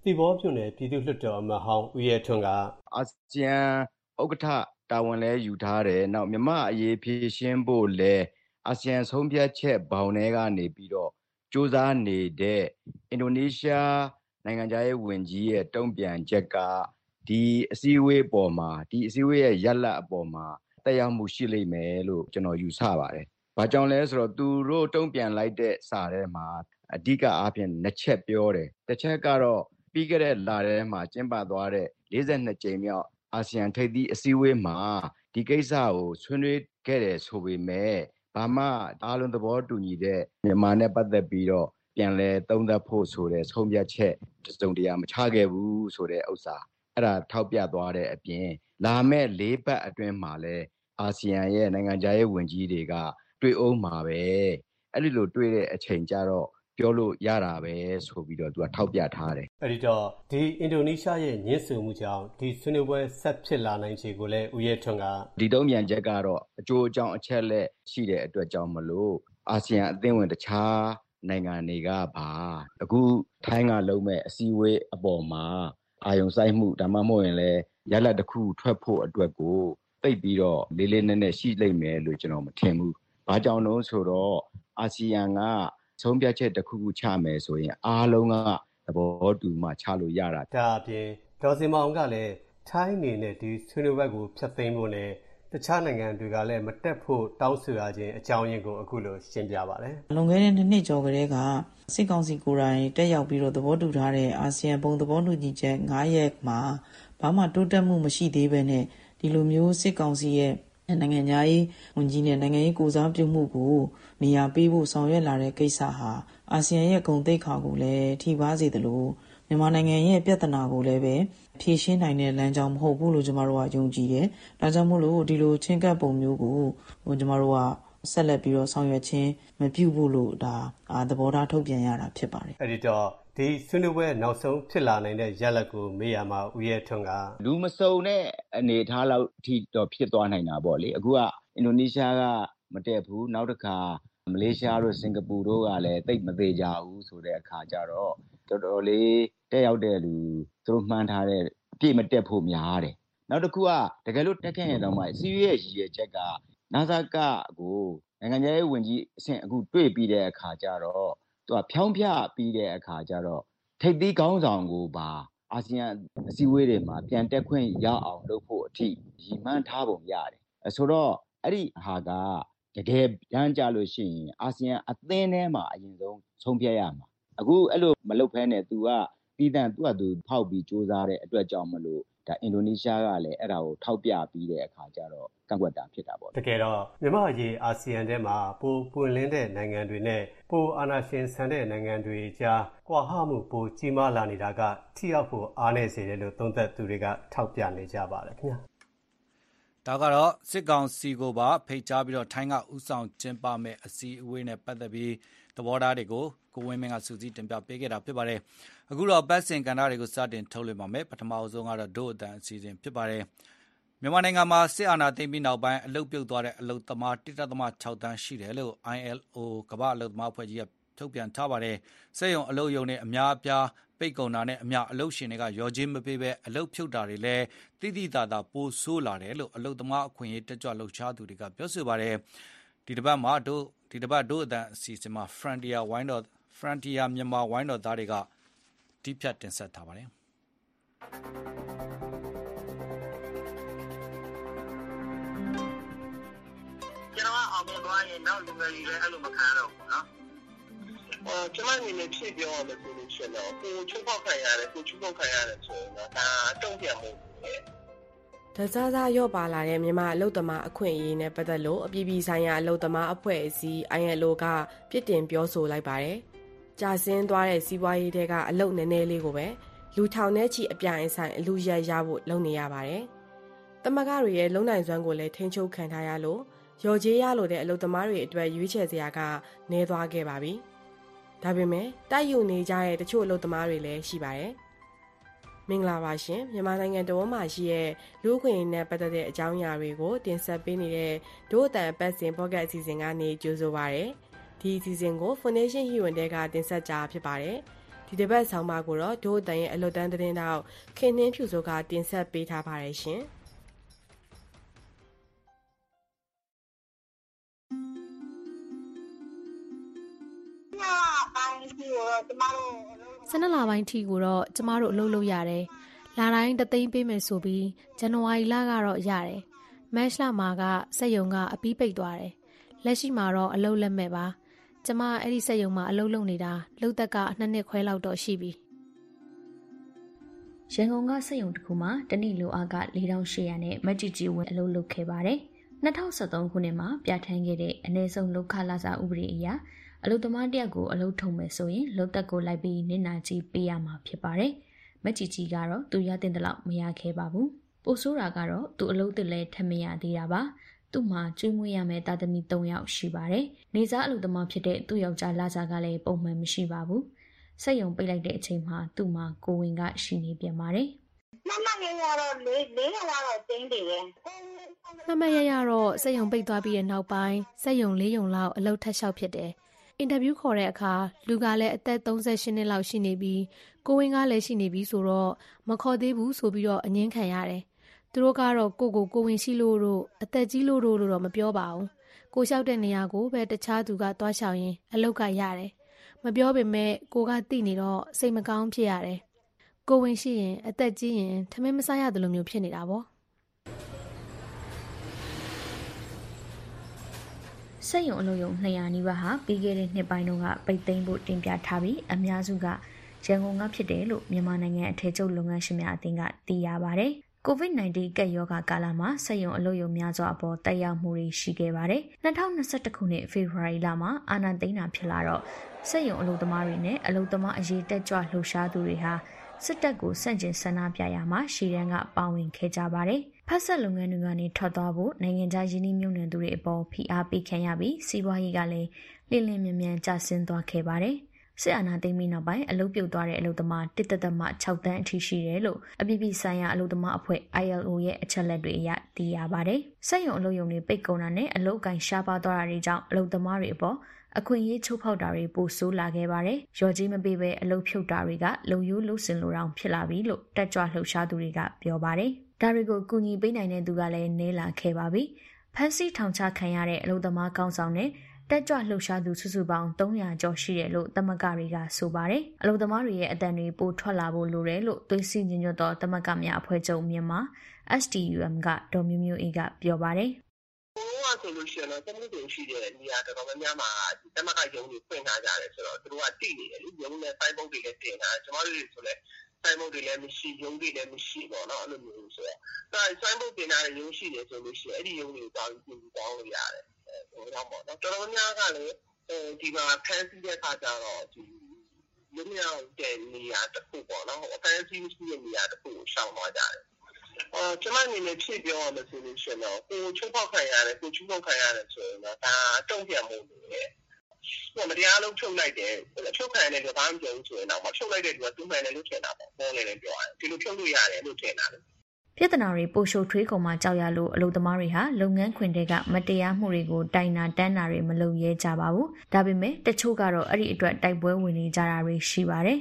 သီပေါမြို့နယ်ပြည်သူ့လွှတ်တော်အမတ်ဟောင်းဦးရဲထွန်းကအာဆီယံဥက္ကဋ္ဌတာဝန်လဲယူထားတယ်။နောက်မြန်မာအရေးဖြေရှင်းဖို့လဲအာဆီယံဆုံးဖြတ်ချက်ဘောင်ထဲကနေပြီးတော့စ조사နေတဲ့အင်ဒိုနီးရှားနိုင်ငံခြားရေးဝန်ကြီးရဲ့တုံ့ပြန်ချက်ကဒီအစည်းအဝေးအပေါ်မှာဒီအစည်းအဝေးရဲ့ရလဒ်အပေါ်မှာတက်ရောက်မှုရှိလိမ့်မယ်လို့ကျွန်တော်ယူဆပါတယ်။ဘာကြောင့်လဲဆိုတော့သူတို့တုံ့ပြန်လိုက်တဲ့စာထဲမှာအဓိကအားဖြင့်နှစ်ချက်ပြောတယ်။တစ်ချက်ကတော့ပြီးခဲ့တဲ့လထဲမှာကျင်းပသွားတဲ့လေးဆယ်နှစ်ကြိမ်မြောက်အာဆီယံထိပ်သီးအစည်းအဝေးမှာဒီကိစ္စကိုဆွေးနွေးခဲ့တယ်ဆိုပေမဲ့ဘာမှအားလုံးသဘောတူညီတဲ့မြန်မာနဲ့ပတ်သက်ပြီးတော့ပြန်လဲသုံးသပ်ဖို့ဆိုတဲ့ဆုံးဖြတ်ချက်တစုံတရာမချခဲ့ဘူးဆိုတဲ့ဥစ္စာအဲ့ဒါထောက်ပြသွားတဲ့အပြင်လာမဲ့လေးပတ်အတွင်းမှာလဲအာဆီယံရဲ့နိုင်ငံခြားရေးဝန်ကြီးတွေကတွေ့အောင်မှာပဲအဲ့ဒီလိုတွေ့တဲ့အချိန်ကျတော့ပြောလို့ရတာပဲဆိုပြီးတော့သူကထောက်ပြထားတယ်အဲ့ဒီတော့ဒီအင်ဒိုနီးရှားရဲ့ညှင်းဆန်မှုကြောင့်ဒီဆွေးနွေးပွဲဆက်ဖြစ်လာနိုင်ခြေကိုလည်းဦးရဲထွန်းကဒီတုံ့ပြန်ချက်ကတော့အကျိုးအကြောင်းအချက်လက်ရှိတဲ့အတွက်ကြောင့်မလို့အာဆီယံအသင်းဝင်တခြားနိုင်ငံတွေကပါအခုထိုင်းကလုံးမဲ့အစည်းအဝေးအပေါ်မှာအာယုံစိုက်မှုဒါမှမဟုတ်ရင်လည်းရလဒ်တစ်ခုထွက်ဖို့အတွက်ကိုသိပ်ပြီးတော့လေးလေးနက်နက်ရှိလိမ့်မယ်လို့ကျွန်တော်မထင်ဘူး။ဘာကြောင့်လို့ဆိုတော့အာဆီယံကဆုံးဖြတ်ချက်တစ်ခုခုချမယ်ဆိုရင်အားလုံးကသဘောတူမှချလို့ရတာဒါအပြင်ဒေါ်စင်မောင်ကလည်းထိုင်းအနေနဲ့ဒီဆွေးနွေးပွဲကိုဖျက်သိမ်းဖို့နဲ့တခြားနိုင်ငံတွေကလည်းမတက်ဖို့တောင်းဆိုရခြင်းအကြောင်းရင်းကိုအခုလိုရှင်းပြပါတယ်လွန်ခဲ့တဲ့နှစ်နှစ်ကျော်ကလေးကစစ်ကောင်စီကိုယ်တိုင်တက်ရောက်ပြီးတော့သဘောတူထားတဲ့အာဆီယံဘုံသဘောတူညီချက်၅ရက်မှာဘာမှတိုးတက်မှုမရှိသေးဘဲနဲ့ဒီလိုမျိုးစစ်ကောင်စီရဲ့နိုင်ငံသားရေးဝန်ကြီးနဲ့နိုင်ငံရေးကိုစားပြုမှုကိုနေရာပေးဖို့ဆောင်ရွက်လာတဲ့ကိစ္စဟာအာဆီယံရဲ့ဂုဏ်သိက္ခာကိုလည်းထိပါစေသလိုမြန်မာနိုင်ငံရဲ့ပြဿနာကိုလည်းပဲဖြေရှင်းနိုင်တဲ့လမ်းကြောင်းမဟုတ်ဘူးလို့ကျွန်တော်တို့ကယုံကြည်တယ်။ဒါကြောင့်မို့လို့ဒီလိုချင်းကပ်ပုံမျိုးကိုဟိုကျွန်တော်တို့ကဆက်လက်ပြီးတော့ဆောင်ရွက်ခြင်းမပြုဘူးလို့ဒါသဘောထားထုတ်ပြန်ရတာဖြစ်ပါတယ်။အဲ့ဒီတော့ဒီဆွေးနွေးပွဲနောက်ဆုံးဖြစ်လာနိုင်တဲ့ရလဒ်ကိုမေးရမှာဦးရဲထွန်းကလူမစုံတဲ့အနေအထားလောက်အထိတော့ဖြစ်သွားနိုင်တာပေါ့လေအခုကအင်ဒိုနီးရှားကမတက်ဘူးနောက်တစ်ခါမလေးရှားတို့စင်ကာပူတို့ကလည်းတိတ်မသေးကြဘူးဆိုတဲ့အခါကျတော့တော်တော်လေးတက်ရောက်တဲ့လူသူတို့မှန်းထားတဲ့အပြည့်မတက်ဖို့များတယ်နောက်တစ်ခုကတကယ်လို့တက်ခဲ့ရင်တော့မှစီးရဲရည်ရဲ့ချက်ကနာဇာကကိုနိုင်ငံရေးဝန်ကြီးအဆင့်အခုတွေ့ပြီးတဲ့အခါကျတော့သူကဖြောင်းဖြပြီးတဲ့အခါကျတော့ထိပ်သီးခေါင်းဆောင်ကိုပါအာဆီယံအစည်းအဝေးတွေမှာပြန်တက်ခွင့်ရအောင်လုပ်ဖို့အထိရည်မှန်းထားပုံရတယ်ဆိုတော့အဲ့ဒီဟာကတကယ်ရမ်းကြလို့ရှိရင်အာဆီယံအသင်းထဲမှာအရင်ဆုံးဆုံးဖြတ်ရမှာအခုအဲ့လိုမလုပ်ဖဲနဲ့ तू ကပြည်တန် तू က तू ဖောက်ပြီးစူးစမ်းတဲ့အတွက်ကြောင့်မလို့ဒါအင်ဒိုနီးရှားကလည်းအဲ့ဒါကိုထောက်ပြပြီးတဲ့အခါကျတော့ကန့်ကွက်တာဖြစ်တာပေါ့တကယ်တော့မြန်မာရေးအာဆီယံထဲမှာပိုပွင့်လင်းတဲ့နိုင်ငံတွေနဲ့ပိုအာဏာရှင်ဆန်တဲ့နိုင်ငံတွေကြားကွာဟမှုပိုကြီးမားလာနေတာကထိရောက်ဖို့အားနည်းစေတယ်လို့သုံးသပ်သူတွေကထောက်ပြနေကြပါတယ်ခင်ဗျာဒါကတော့စစ်ကောင်စီကိုပါဖိတ်ကြားပြီးတော့ထိုင်းကဥဆောင်ကျင်းပမဲ့အစည်းအဝေးနဲ့ပတ်သက်ပြီးသဘောထားတွေကိုကိုဝင်းမင်းကစူးစီးတင်ပြပေးခဲ့တာဖြစ်ပါတယ်။အခုတော့ပတ်စင်ကဏ္ဍတွေကိုစတင်ထုတ်လွှင့်ပါမယ်။ပထမအဆုံးကတော့ဒို့အတန်အစီအစဉ်ဖြစ်ပါတယ်။မြန်မာနိုင်ငံမှာစစ်အာဏာသိမ်းပြီးနောက်ပိုင်းအလုတ်ပြုတ်သွားတဲ့အလုတ်သမား တစ်ဒသမ ခြောက် တန်းရှိတယ်လို့ အိုင် အယ်လ် အို ကမ္ဘာ့အလုတ်သမားအဖွဲ့ကြီးကထုတ်ပြန်ထားပါတယ်။စက်ရုံအလုတ်ရုံနဲ့အများအပြားပိတ်ကုန်တာနဲ့အမျှအလုတ်ရှင်တွေကရော်ကြေးမပေးဘဲအလုတ်ဖြုတ်တာတွေလည်းတိတိတသာပိုဆိုးလာတယ်လို့အလုတ်သမားအခွင့်အရေးတက်ကြွလှုပ်ရှားသူတွေကပြောဆိုပါတယ်။ဒီတစ်ပတ်မှာတို့ဒီတစ်ပတ်ဒို့အတန်အစီအစဉ်မှာ Frontier ဝိုင်းတော် Frontier မြန်မာဝိုင်းတော်သားတွေကတီးဖြတ်တင်ဆက်ထားပါတယ်။ကျွန်တော်ကအောင်မြင်သွားရင်နောက်လူငယ်တွေလည်းအဲ့လိုမခံရတော့ဘူးနော်။အော်ကျွန်မအနေနဲ့ဖြည့်ပြောရမယ်ဆိုလို့ရှိရင်တော့ကိုချုပ်ပေါက်ခံရတယ်ကိုချုပ်ပေါက်ခံရတယ်ဆိုရင်တော့ဒါတုံ့ပြန်မှုပဲ။တစားစားရော့ပါလာတဲ့မြန်မာအလုတ်သမားအခွင့်အရေးနဲ့ပတ်သက်လို့အပြည်ပြည်ဆိုင်ရာအလုတ်သမားအဖွဲ့အစည်း အိုင် အယ်လ် အို ကပြစ်တင်ပြောဆိုလိုက်ပါတယ်။ကြာဆင်းသွားတဲ့စီးပွားရေးတွေကအလုတ်နည်းနည်းလေးကိုပဲလူထောင်ထဲချီအပြိုင်အဆိုင်အလူရက်ရဖို့လုပ်နေရပါတယ်။တမကတွေရဲ့လုံနိုင်စွမ်းကိုလည်းထိန်းချုပ်ခံထားရလို့ရော်ကြေးရလို့တဲ့အလုတ်သမားတွေအတွက်ရွေးချယ်စရာကနည်းသွားခဲ့ပါပြီ။ဒါပေမဲ့တိုက်ယူနေကြတဲ့တချို့အလုတ်သမားတွေလည်းရှိပါတယ်။မင်္ဂလာပါရှင်မြန်မာနိုင်ငံတော်မှာရှိတဲ့လူ့အခွင့်အရေးနဲ့ပတ်သက်တဲ့အကြောင်းအရာတွေကိုတင်ဆက်ပေးနေတဲ့ဒို့အတန်ပတ်စဉ်ပေါ့ကတ်အစီအစဉ်ကနေကြိုဆိုပါရစေ။ဒီအစီအစဉ်ကို Foundation Human တဲကတင်ဆက်ကြဖြစ်ပါတယ်။ဒီတစ်ပတ်ဆောင်ပါကိုတော့ဒို့အတန်ရဲ့အလွတ်တန်းသတင်းတောက်ခင်နှင်းဖြူစိုးကတင်ဆက်ပေးထားပါတယ်ရှင်ဆယ်နှစ်လပိုင်းထိကိုတော့ကျမတို့အလုပ်လုပ်ရတယ်။လာတိုင်းတသိန်းပေးမယ်ဆိုပြီးဇန်နဝါရီလကတော့ရတယ်။မတ်လမှာကစက်ရုံကအပြီးပိတ်သွားတယ်။လက်ရှိမှာတော့အလုပ်လက်မဲ့ပါ။ကျမအဲ့ဒီစက်ရုံမှာအလုပ်လုပ်နေတာလုပ်သက်ကနှစ်နှစ်ခွဲလောက်တော့ရှိပြီ။ရန်ကုန်ကစက်ရုံတစ်ခုမှာတနေ့လိုအားကလေးထောင်ရှစ်ရာနဲ့မက်ကြီးကြီးဝင်အလုပ်လုပ်ခဲ့ပါတယ်။၂၀၁၃ခုနှစ်မှာပြဋ္ဌာန်းခဲ့တဲ့အနည်းဆုံးလုပ်ခလစာဥပဒေအရအလုပ်သမားတယောက်ကိုအလုပ်ထုံမယ်ဆိုရင်လုပ်သက်ကိုလိုက်ပြီးနစ်နာကြေးပေးရမှာဖြစ်ပါတယ်။မက်ကြီးကြီးကတော့သူရတဲ့တလောက်မရခဲ့ပါဘူး။ပိုဆိုးတာကတော့သူအလုပ်သစ်လည်းထပ်မရသေးတာပါ။သူ့မှာကျွေးမွေးရမယ့်သားသမီး၃ယောက်ရှိပါတယ်။နေစားအလုပ်သမားဖြစ်တဲ့သူ့ယောက်ျားလစာကလည်းပုံမှန်မရှိပါဘူး။စက်ရုံပိတ်လိုက်တဲ့အချိန်မှာသူ့မှာကိုဝင်ကရှိနေပြန်ပါတယ်။မမငယ်ရတော့လေးလေးရတော့တင်းတယ်ပဲ။မမရရတော့စက်ရုံပိတ်သွားပြီးတဲ့နောက်ပိုင်းစက်ရုံလေးရုံလောက်အလုပ်ထက်လျှောက်ဖြစ်တယ်။အင်တာဗျူးခေါ်တဲ့အခါလူကလည်းအသက်သုံးရှစ်နှစ်လောက်ရှိနေပြီးကိုဝင်းကလည်းရှိနေပြီးဆိုတော့မခေါ်သေးဘူးဆိုပြီးတော့အငင်းခံရတယ်။သူတို့ကတော့ကိုကိုကိုဝင်ရှိလို့တို့အသက်ကြီးလို့တို့လို့တော့မပြောပါဘူး။ကိုလျှောက်တဲ့နေရာကိုပဲတခြားသူကသွားလျှောက်ရင်အလုပ်ကရတယ်။မပြောပေမဲ့ကိုကသိနေတော့စိတ်မကောင်းဖြစ်ရတယ်။ကိုဝင်ရှိရင်အသက်ကြီးရင်ထမင်းမစားရတယ်လို့မျိုးဖြစ်နေတာပေါ့။စက်ရုံအလုပ်ရုံ၂ရာနီးပါးဟာပြီးခဲ့တဲ့နှစ်ပိုင်းတုန်းကပိတ်သိမ်းဖို့တင်ပြထားပြီးအများစုကရန်ကုန်ကဖြစ်တယ်လို့မြန်မာနိုင်ငံအထည်ချုပ်လုပ်ငန်းရှင်များအသင်းကသိရပါတယ်။ ကိုဗစ်-၁၉ ကပ်ရောဂါကာလမှာစက်ရုံအလုပ်ရုံများစွာအပေါ်တက်ရောက်မှုတွေရှိခဲ့ပါတယ်။၂၀၂၁ခုနှစ်ဖေဖော်ဝါရီလမှာအာဏာသိမ်းတာဖြစ်လာတော့စက်ရုံအလုပ်သမားတွေနဲ့အလုပ်သမားအရေးတက်ကြွလှုပ်ရှားသူတွေဟာစစ်တပ်ကိုစန့်ကျင်ဆန္ဒပြရမှာရှေ့တန်းကပါဝင်ခဲ့ကြပါတယ်။ဖက်ဆက်လုပ်ငန်းတွေကနေထွက်သွားဖို့နိုင်ငံခြားယင်းနှိမ့်မြုံနှံသူတွေအပေါ်ဖိအားပေးခံရပြီးစီးပွားရေးကလည်းလင်းလင်းမြန်မြန်ကျဆင်းသွားခဲ့ပါတယ်။စစ်အာဏာသိမ်းပြီးနောက်ပိုင်းအလုပ်ပြုတ်သွားတဲ့အလုပ်သမားတစ်သက်သက်မှ၆တန်းအထိရှိတယ်လို့အပြည်ပြည်ဆိုင်ရာအလုပ်သမားအဖွဲ့ I L O ရဲ့အချက်လက်တွေအရသိရပါတယ်။စက်ရုံအလုပ်ရုံတွေပိတ်ကုန်တာနဲ့အလုပ်ကိုင်ရှားပါသွားတာတွေကြောင့်အလုပ်သမားတွေအပေါ်အခွင့်အရေးချိုးဖောက်တာတွေပိုဆိုးလာခဲ့ပါတယ်။ရော်ကြီးမပေးဘဲအလုပ်ဖြုတ်တာတွေကလုံယိုးလို့စင်လိုတောင်ဖြစ်လာပြီလို့တက်ကြွလှုပ်ရှားသူတွေကပြောပါတယ်။ဒါတွေကိုကူညီပေးနိုင်တဲ့သူကလည်းနည်းလာခဲ့ပါပြီ။ဖန်စီထောင်ချခံရတဲ့အလုပ်သမားကောင်းဆောင်နဲ့တက်ကြွလှုပ်ရှားသူစုစုပေါင်း၃ရာကျော်ရှိတယ်လို့သမဂ္ဂတွေကဆိုပါတယ်။အလုပ်သမားတွေရဲ့အတန်တွေပိုထွက်လာဖို့လိုတယ်လို့သွေးစည်းညီညွတ်သောသမဂ္ဂများအဖွဲ့ချုပ်မြန်မာ S T U M ကဒေါ်မျိုးမျိုးအေးကပြောပါတယ်။ဘုံကဆိုလို့ရှိရင်တော့တမှုတွေရှိတဲ့နေရာတော်တော်များများမှာဒီတမကရုံတွေဖွင့်ထားကြတယ်ဆိုတော့သူတို့ကတည်နေတယ်လေရုံနဲ့စိုင်းပုတ်တွေလည်းတင်ထားတယ်ကျွန်တော်တို့ဆိုလည်းစိုင်းပုတ်တွေလည်းမရှိရုံတွေလည်းမရှိပေါ့နော်အဲ့လိုမျိုးဆိုတော့ဒါစိုင်းပုတ်တင်ထားတဲ့ရုံရှိတယ်ဆိုလို့ရှိရင်အဲ့ဒီရုံတွေတောင်းပြီးပြင်တောင်းလို့ရတယ်ဟိုတော့ပေါ့နော်တော်တော်များကလည်းအဲဒီမှာဖန်စီတဲ့ခါကျတော့ဒီလူမျိုးတဲ့နေရာတစ်ခုပေါ့နော်ဖန်စီရှိတဲ့နေရာတစ်ခုကိုရှောင်သွားကြတယ်အော်ကျွန်မအနေနဲ့ဖြည့်ပြောရမယ်ဆိုလို့ရှိရင်တော့ကိုချုပ်ပေါက်ခံရတယ်ကိုချုပ်ပေါက်ခံရတယ်ဆိုရင်တော့ဒါတုံ့ပြန်မှုတွေလေဟိုမတရားလုံးချုပ်လိုက်တယ်ချုပ်ခံရတယ်ဘာမှမပြောဘူးဆိုရင်တော့မချုပ်လိုက်တဲ့သူကသူ့မှန်တယ်လို့ထင်တာပေါ့ပေါ်နေတယ်ပြောရတယ်ဒီလိုချုပ်လို့ရတယ်လို့ထင်တာလေပြဿနာတွေပိုရှုထွေးကုန်မှကြောက်ရလို့အလုပ်သမားတွေဟာလုပ်ငန်းခွင်တွေကမတရားမှုတွေကိုတိုင်နာတန်းနာတွေမလုပ်ရဲကြပါဘူးဒါပေမဲ့တချို့ကတော့အဲ့ဒီအတွက်တိုက်ပွဲဝင်နေကြတာတွေရှိပါတယ်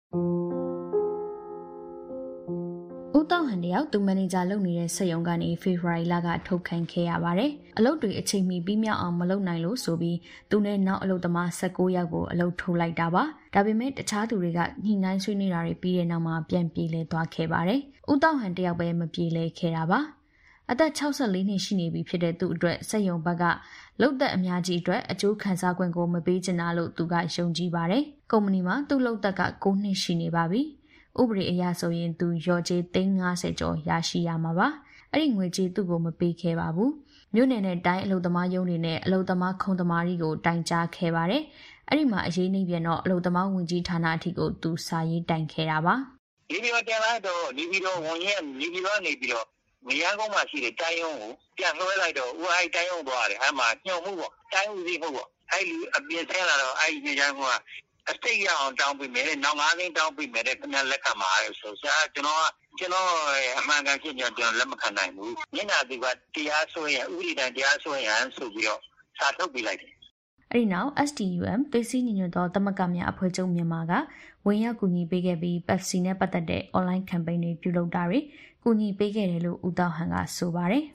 ဦးတောင်ဟန်တယောက်သူမန်နေဂျာလုပ်နေတဲ့စက်ရုံကနေဖေဖော်ဝါရီလကထုတ်ခိုင်းခဲ့ရပါတယ်။အလုပ်တွေအချိန်မီပြီးမြောက်အောင်မလုပ်နိုင်လို့ဆိုပြီးသူနဲ့နောက်အလုပ်သမား၁၉ယောက်ကိုအလုပ်ထုတ်လိုက်တာပါ။ဒါပေမဲ့တခြားသူတွေကညှိနှိုင်းဆွေးနွေးတာတွေပြီးတဲ့နောက်မှာပြန်ပြေးလဲသွားခဲ့ပါတယ်။ဦးတောင်ဟန်တယောက်ပဲမပြေးလဲခဲ့တာပါ။အသက်၆၄နှစ်ရှိနေပြီဖြစ်တဲ့သူအတွက်စက်ရုံဘက်ကလုပ်သက်အများကြီးအတွက်အကျိုးခံစား권ကိုမပေးချင်တာလို့သူကယုံကြည်ပါတယ်။ကုမ္ပဏီမှာသူ့လုပ်သက်က၉နှစ်ရှိနေပါပြီ။ဥပဒေအရဆိုရင်သူရော်ကြေးသိန်း၅၀ကျော်ရရှိရမှာပါအဲ့ဒီငွေကြေးသူ့ကိုမပေးခဲ့ပါဘူးမြို့နယ်နဲ့တိုင်းအလုပ်သမားရုံးတွေနဲ့အလုပ်သမားခုံသမားတွေကိုတိုင်ကြားခဲ့ပါတယ်အဲ့ဒီမှာအရေးနှိမ့်ပြန်တော့အလုပ်သမားဝင်ကြီးဌာနအထိကိုသူစာရေးတိုင်ခဲ့တာပါဒီလိုတင်လိုက်တော့ဒီပြီးတော့ဝင်ရဲ့ဒီပြီးတော့နေပြီးတော့မရန်ကုန်မှာရှိတဲ့တိုင်းရုံးကိုပြန်လွှဲလိုက်တော့ဦးအိုက်တိုင်းရုံးသွားတယ်အဲ့မှာညှို့မှုပေါ့တိုင်းဦးစီးမှုပေါ့အဲ့လူအပြင်ဆင်းလာတော့အဲ့ဒီညချမ်းကအစိတ်ရအောင်တောင်းပြီးမယ်နောက်၅သိန်းတောင်းပြီးမယ်တဲ့ခင်ဗျလက်ခံပါလို့ဆိုဆရာကျွန်တော်ကကျွန်တော်အမှန်ကန်ဖြစ်ကျွန်တော်လက်မခံနိုင်ဘူးမျက်နှာသူကတရားစွဲရဥပဒေတိုင်းတရားစွဲရဆိုပြီးတော့စာထုတ်ပေးလိုက်တယ်အဲ့ဒီနောက် S T U M သွေးစည်းညီညွတ်သောသမဂ္ဂများအဖွဲ့ချုပ်မြန်မာကဝင်ရောက်ကူညီပေးခဲ့ပြီး Pepsi နဲ့ပတ်သက်တဲ့ online campaign တွေပြုလုပ်တာတွေကူညီပေးခဲ့တယ်လို့ဦးတောက်ဟန်ကဆိုပါတယ်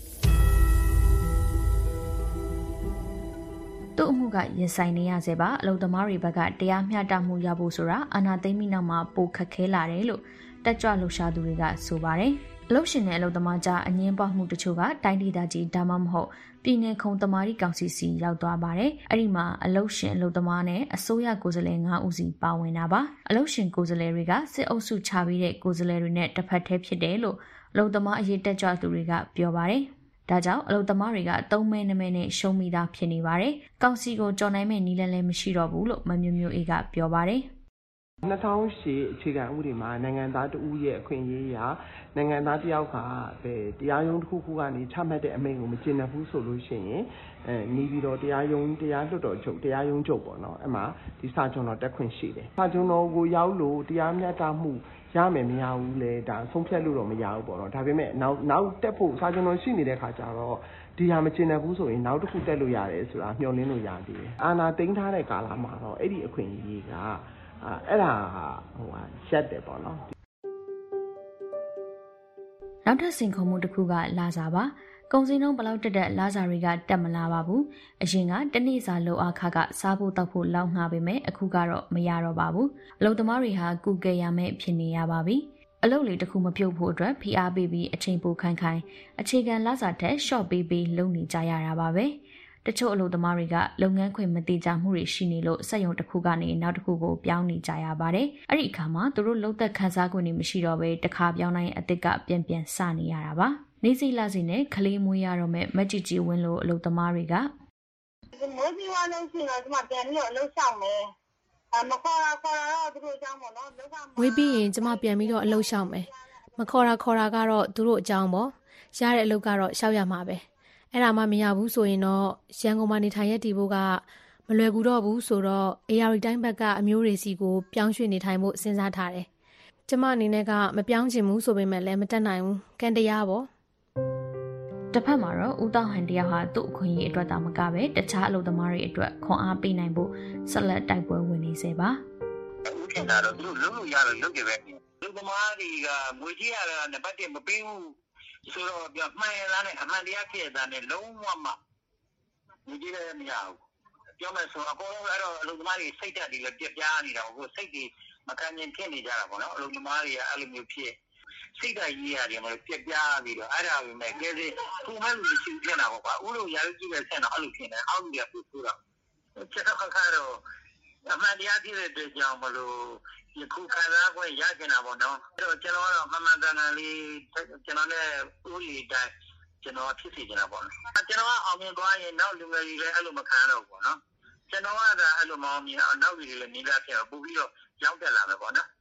သူ့အမှုကရင်ဆိုင်နေရစေပါအလုံသမားတွေဘက်ကတရားမျှတမှုရဖို့ဆိုတာအာဏာသိမ်းပြီးနောက်မှာပိုခက်ခဲလာတယ်လို့တက်ကြွလှုပ်ရှားသူတွေကဆိုပါတယ်အလုရှင်နဲ့အလုသမားကြားအငင်းပွားမှုတချို့ကတိုင်းဒေသကြီးဒါမှမဟုတ်ပြည်내ခုံသမားကြီးကောင်စီစီရောက်သွားပါတယ်။အဲ့ဒီမှာအလုရှင်အလုသမားနဲ့အစိုးရကိုယ်စားလှယ်၅ဦးစီပါဝင်တာပါ။အလုရှင်ကိုယ်စားလှယ်တွေကစစ်အုပ်စုချပြီးတဲ့ကိုယ်စားလှယ်တွေနဲ့တစ်ဖက်တည်းဖြစ်တယ်လို့အလုသမားအရေးတက်ကြွသူတွေကပြောပါတယ်။ဒါကြောင့်အလုသမားတွေကသုံးမဲနမဲနဲ့ရှုံးမိတာဖြစ်နေပါတယ်။ကောင်စီကိုကြော်နိုင်မဲ့နီးလန်းလည်းမရှိတော့ဘူးလို့မမျိုးမျိုးအေးကပြောပါတယ်။၂၀၀၈အခြေခံဥပဒေမှာနိုင်ငံသားတဦးရဲ့အခွင့်အရေးအရနိုင်ငံသားတယောက်ကတရားရုံးတစ်ခုခုကနေချမှတ်တဲ့အမိန့်ကိုမကျေနပ်ဘူးဆိုလို့ရှိရင်အဲနေပြီးတော့တရားရုံးတရားလွှတ်တော်ချုပ်တရားရုံးချုပ်ပေါ့နော်အဲ့မှာဒီစာချုပ်တော်တက်ခွင့်ရှိတယ်စာချုပ်တော်ကိုရောက်လို့တရားမျှတမှုရမယ်မရဘူးလေဒါဆုံးဖြတ်လို့တော့မရဘူးပေါ့နော်ဒါပေမဲ့နောက်နောက်တက်ဖို့စာချုပ်တော်ရှိနေတဲ့ခါကျတော့ဒီဟာမကျေနပ်ဘူးဆိုရင်နောက်တစ်ခုတက်လို့ရတယ်ဆိုတာမျှော်လင့်လို့ရသေးတယ်အာဏာသိမ်းထားတဲ့ကာလမှာတော့အဲ့ဒီအခွင့်အရေးကအဲ့ဒါဟိုဟာရက်တယ်ပေါ့နော်နောက်ထပ်စင်ခုံမှုတစ်ခုကလာစားပါကုန်စည်နှုန်းဘလောက်တက်တဲ့လာစားတွေကတက်မလာပါဘူးအရင်ကတနေ့စာလောက်အခါကစားဖို့တောက်ဖို့လောက်ငှားပေမဲ့အခုကတော့မရတော့ပါဘူးအလုပ်သမားတွေဟာကုကယ်ရမဲ့ဖြစ်နေရပါပြီအလုပ်လေးတစ်ခုမပြုတ်ဖို့အတွက်ဖိအားပေးပြီးအချိန်ပိုခိုင်ခိုင်အခြေခံလာစားထက် short ပေးပြီးလုပ်နေကြရတာပါပဲတချို့အလုပ်သမားတွေကလုပ်ငန်းခွင်မတိကျမှုတွေရှိနေလို့စက်ရုံတစ်ခုကနေနောက်တစ်ခုကိုပြောင်းနေကြရပါတယ်။အဲ့ဒီအခါမှာသူတို့လုံသက်ခန်းစားခွင့်တွေမရှိတော့ဘဲတစ်ခါပြောင်းတိုင်းအစ်စ်ကပြန်ပြန်စနေရတာပါ။နေစီလာစီနဲ့ခလေးမွေးရတော့မဲ့မက်ကြီးကြီးဝင်းလို့အလုပ်သမားတွေကမိုးပြီးွားလို့ရှိရင်တော့ဒီမှာပြန်ပြီးတော့အလုပ်ဆောင်မယ်။အမခေါ်တာခေါ်တာတော့သူတို့အကြောင်းပေါ့နော်။လောကမှာဝေးပြီးရင်ကျမပြန်ပြီးတော့အလုပ်ဆောင်မယ်။မခေါ်တာခေါ်တာကတော့သူတို့အကြောင်းပေါ့။ရတဲ့အလုပ်ကတော့ရှောက်ရမှာပဲ။အဲ့ဒါမှမရဘူးဆိုရင်တော့ရန်ကုန်မှာနေထိုင်ရတည်ဖို့ကမလွယ်ကူတော့ဘူးဆိုတော့ A R တိုင်းဘက်ကအမျိုးတွေစီကိုပြောင်းရွှေ့နေထိုင်ဖို့စဉ်းစားထားတယ်။ကျမအနေနဲ့ကမပြောင်းချင်ဘူးဆိုပေမဲ့လည်းမတက်နိုင်ဘူး။ကန်တရားပေါ့။တစ်ဖက်မှာတော့ဦးတောက်ဟန်တယောက်ဟာသူ့အခွင့်အရေးအတွက်တာမကပဲတခြားအလုပ်သမားတွေအတွက်ခွန်အားပေးနိုင်ဖို့ဆက်လက်တိုက်ပွဲဝင်နေစေပါ။ဦးထင်တာတော့သူတို့လုံးလို့ရလို့လုပ်ကြပဲ။အလုပ်သမားတွေကငွေကြီးရတာနံပါတ်တစ်မပေးဘူးဆိုတော့ပြမှန်ရလားနဲ့အမှန်တရားဖြစ်တာနဲ့လုံးဝမှငွေကြီးလည်းမရဘူးပြောမယ်ဆိုအကုန်လုံးအဲ့တော့အလုပ်သမားတွေစိတ်ဓာတ်တွေလည်းပြပြနေတာကိုစိတ်တွေမခံကျင်ဖြစ်နေကြတာပေါ့နော်အလုပ်သမားတွေကအဲ့လိုမျိုးဖြစ်စိတ်ဓာတ်ကြီးရတယ်မလို့ပြပြပြီးတော့အဲ့ဒါပဲမဲ့ကဲစီခုမှလူရှိဖြစ်နေတာပေါ့ကွာဥလို့ရာလူကြီးပဲဆက်တော့အဲ့လိုဖြစ်နေအောက်ကြီးကပြဆိုးတာချက်တော့ခါတော့အမှန်တရားဖြစ်တဲ့အတွက်ကြောင့်မလို့ဒီခုခံစားခွင့်ရကျင်တာပေါ့နော်အဲ့တော့ကျွန်တော်ကတော့မမှန်ကန်ကန်လေးကျွန်တော်နဲ့ဥရီတိုင်းကျွန်တော်ဖြစ်စီနေတာပေါ့နော်ကျွန်တော်ကအောင်မြင်သွားရင်နောက်လူငယ်တွေလည်းအဲ့လိုမခံတော့ဘူးပေါ့နော်ကျွန်တော်ကအဲ့လိုမအောင်မြင်အောင်နောက်လူတွေလည်းနေလာဖြစ်တော့ပို့ပြီးတော့ရောက်တက်လာမယ်ပေါ့နော်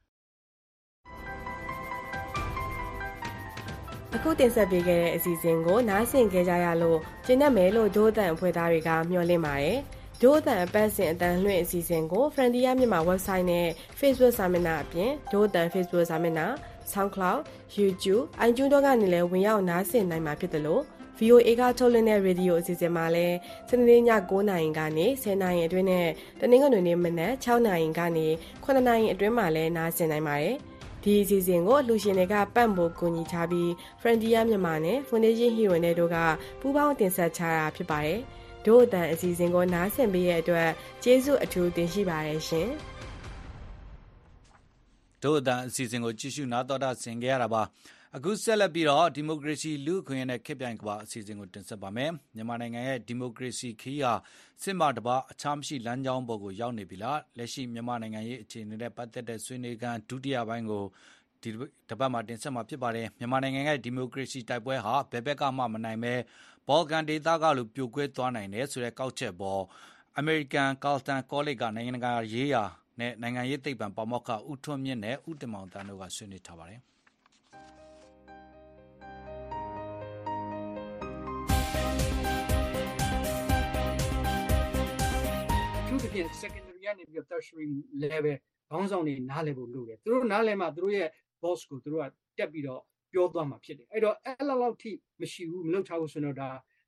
အခုတင်ဆက်ပေးခဲ့တဲ့အစီအစဉ်ကိုနားဆင်ကြကြရလို့ကျင်းတတ်မယ်လို့ဒိုးအတန်အဖွဲ့သားတွေကမျှော်လင့်ပါတယ်ဒိုးအတန်အပတ်စဉ်အတန်လွှင့်အစီအစဉ်ကို Frontier မြန်မာ website နဲ့ Facebook စာမျက်နှာအပြင်ဒိုးအတန် Facebook စာမျက်နှာ SoundCloud, YouTube, iTunes တို့ကနေလည်းဝင်ရောက်နားဆင်နိုင်မှာဖြစ်တယ်လို့ V O A ကထုတ်လွှင့်တဲ့ရေဒီယိုအစီအစဉ်မှာလည်းစနေနေ့ည၉နာရီကနေ၁၀နာရီအတွင်းနဲ့တနင်္ဂနွေနေ့မနက်၆နာရီကနေ၇နာရီအတွင်းမှာလည်းနားဆင်နိုင်ပါတယ်ဒီအစီအစဉ်ကိုအလှူရှင်တွေကပံ့ပိုးကူညီချပြီး Frontier မြန်မာနဲ့ Foundation Hero နဲ့တို့ကပူးပေါင်းတင်ဆက်ချတာဖြစ်ပါတယ်။တို့အတန်အစီအစဉ်ကိုနားဆင်ပေးရတဲ့အတွက်ကျေးဇူးအထူးတင်ရှိပါတယ်ရှင်။တို့အတန်အစီအစဉ်ကိုကြည့်ရှုနားတော်တာဆင်ကြရတာပါ။အခုဆက်လက်ပြီးတော့ဒီမိုကရေစီလူ့အခွင့်အရေးနဲ့ခေတ်ပြိုင်ကမ္ဘာအစီအစဉ်ကိုတင်ဆက်ပါမယ်။မြန်မာနိုင်ငံရဲ့ဒီမိုကရေစီခီးဟာစစ်မှတပါအခြားမရှိလမ်းကြောင်းပေါ်ကိုရောက်နေပြီလား။လက်ရှိမြန်မာနိုင်ငံရဲ့အခြေအနေနဲ့ပတ်သက်တဲ့ဆွေးနွေးခန်းဒုတိယပိုင်းကိုဒီတပတ်မှာတင်ဆက်မှာဖြစ်ပါတယ်။မြန်မာနိုင်ငံရဲ့ဒီမိုကရေစီတိုက်ပွဲဟာဘယ်ဘက်ကမှမနိုင်ပဲဘော်ကန်ဒေသကလိုပြိုကွဲသွားနိုင်တယ်ဆိုတဲ့ကောက်ချက်ပေါ်အမေရိကန်ကာလ်တန်ကောလိပ်ကနိုင်ငံတကာရေးရာနဲ့နိုင်ငံရေးသိပ္ပံပါမောက္ခဦးထွန်းမြင့်နဲ့ဦးတင်မောင်တန်းတို့ကဆွေးနွေးထားပါတယ်။ဒီ secondary ကနေပြီး tertiary level ခေါင်းဆောင်တွေနားလည်ဖို့လိုတယ်သူတို့နားလည်မှသူတို့ရဲ့ boss ကိုသူတို့ကတက်ပြီးတော့ပြောသွားမှာဖြစ်တယ်အဲ့တော့အဲ့လောက်လောက်ထိမရှိဘူးမလုပ်ထားဘူးဆိုတော့ဒါ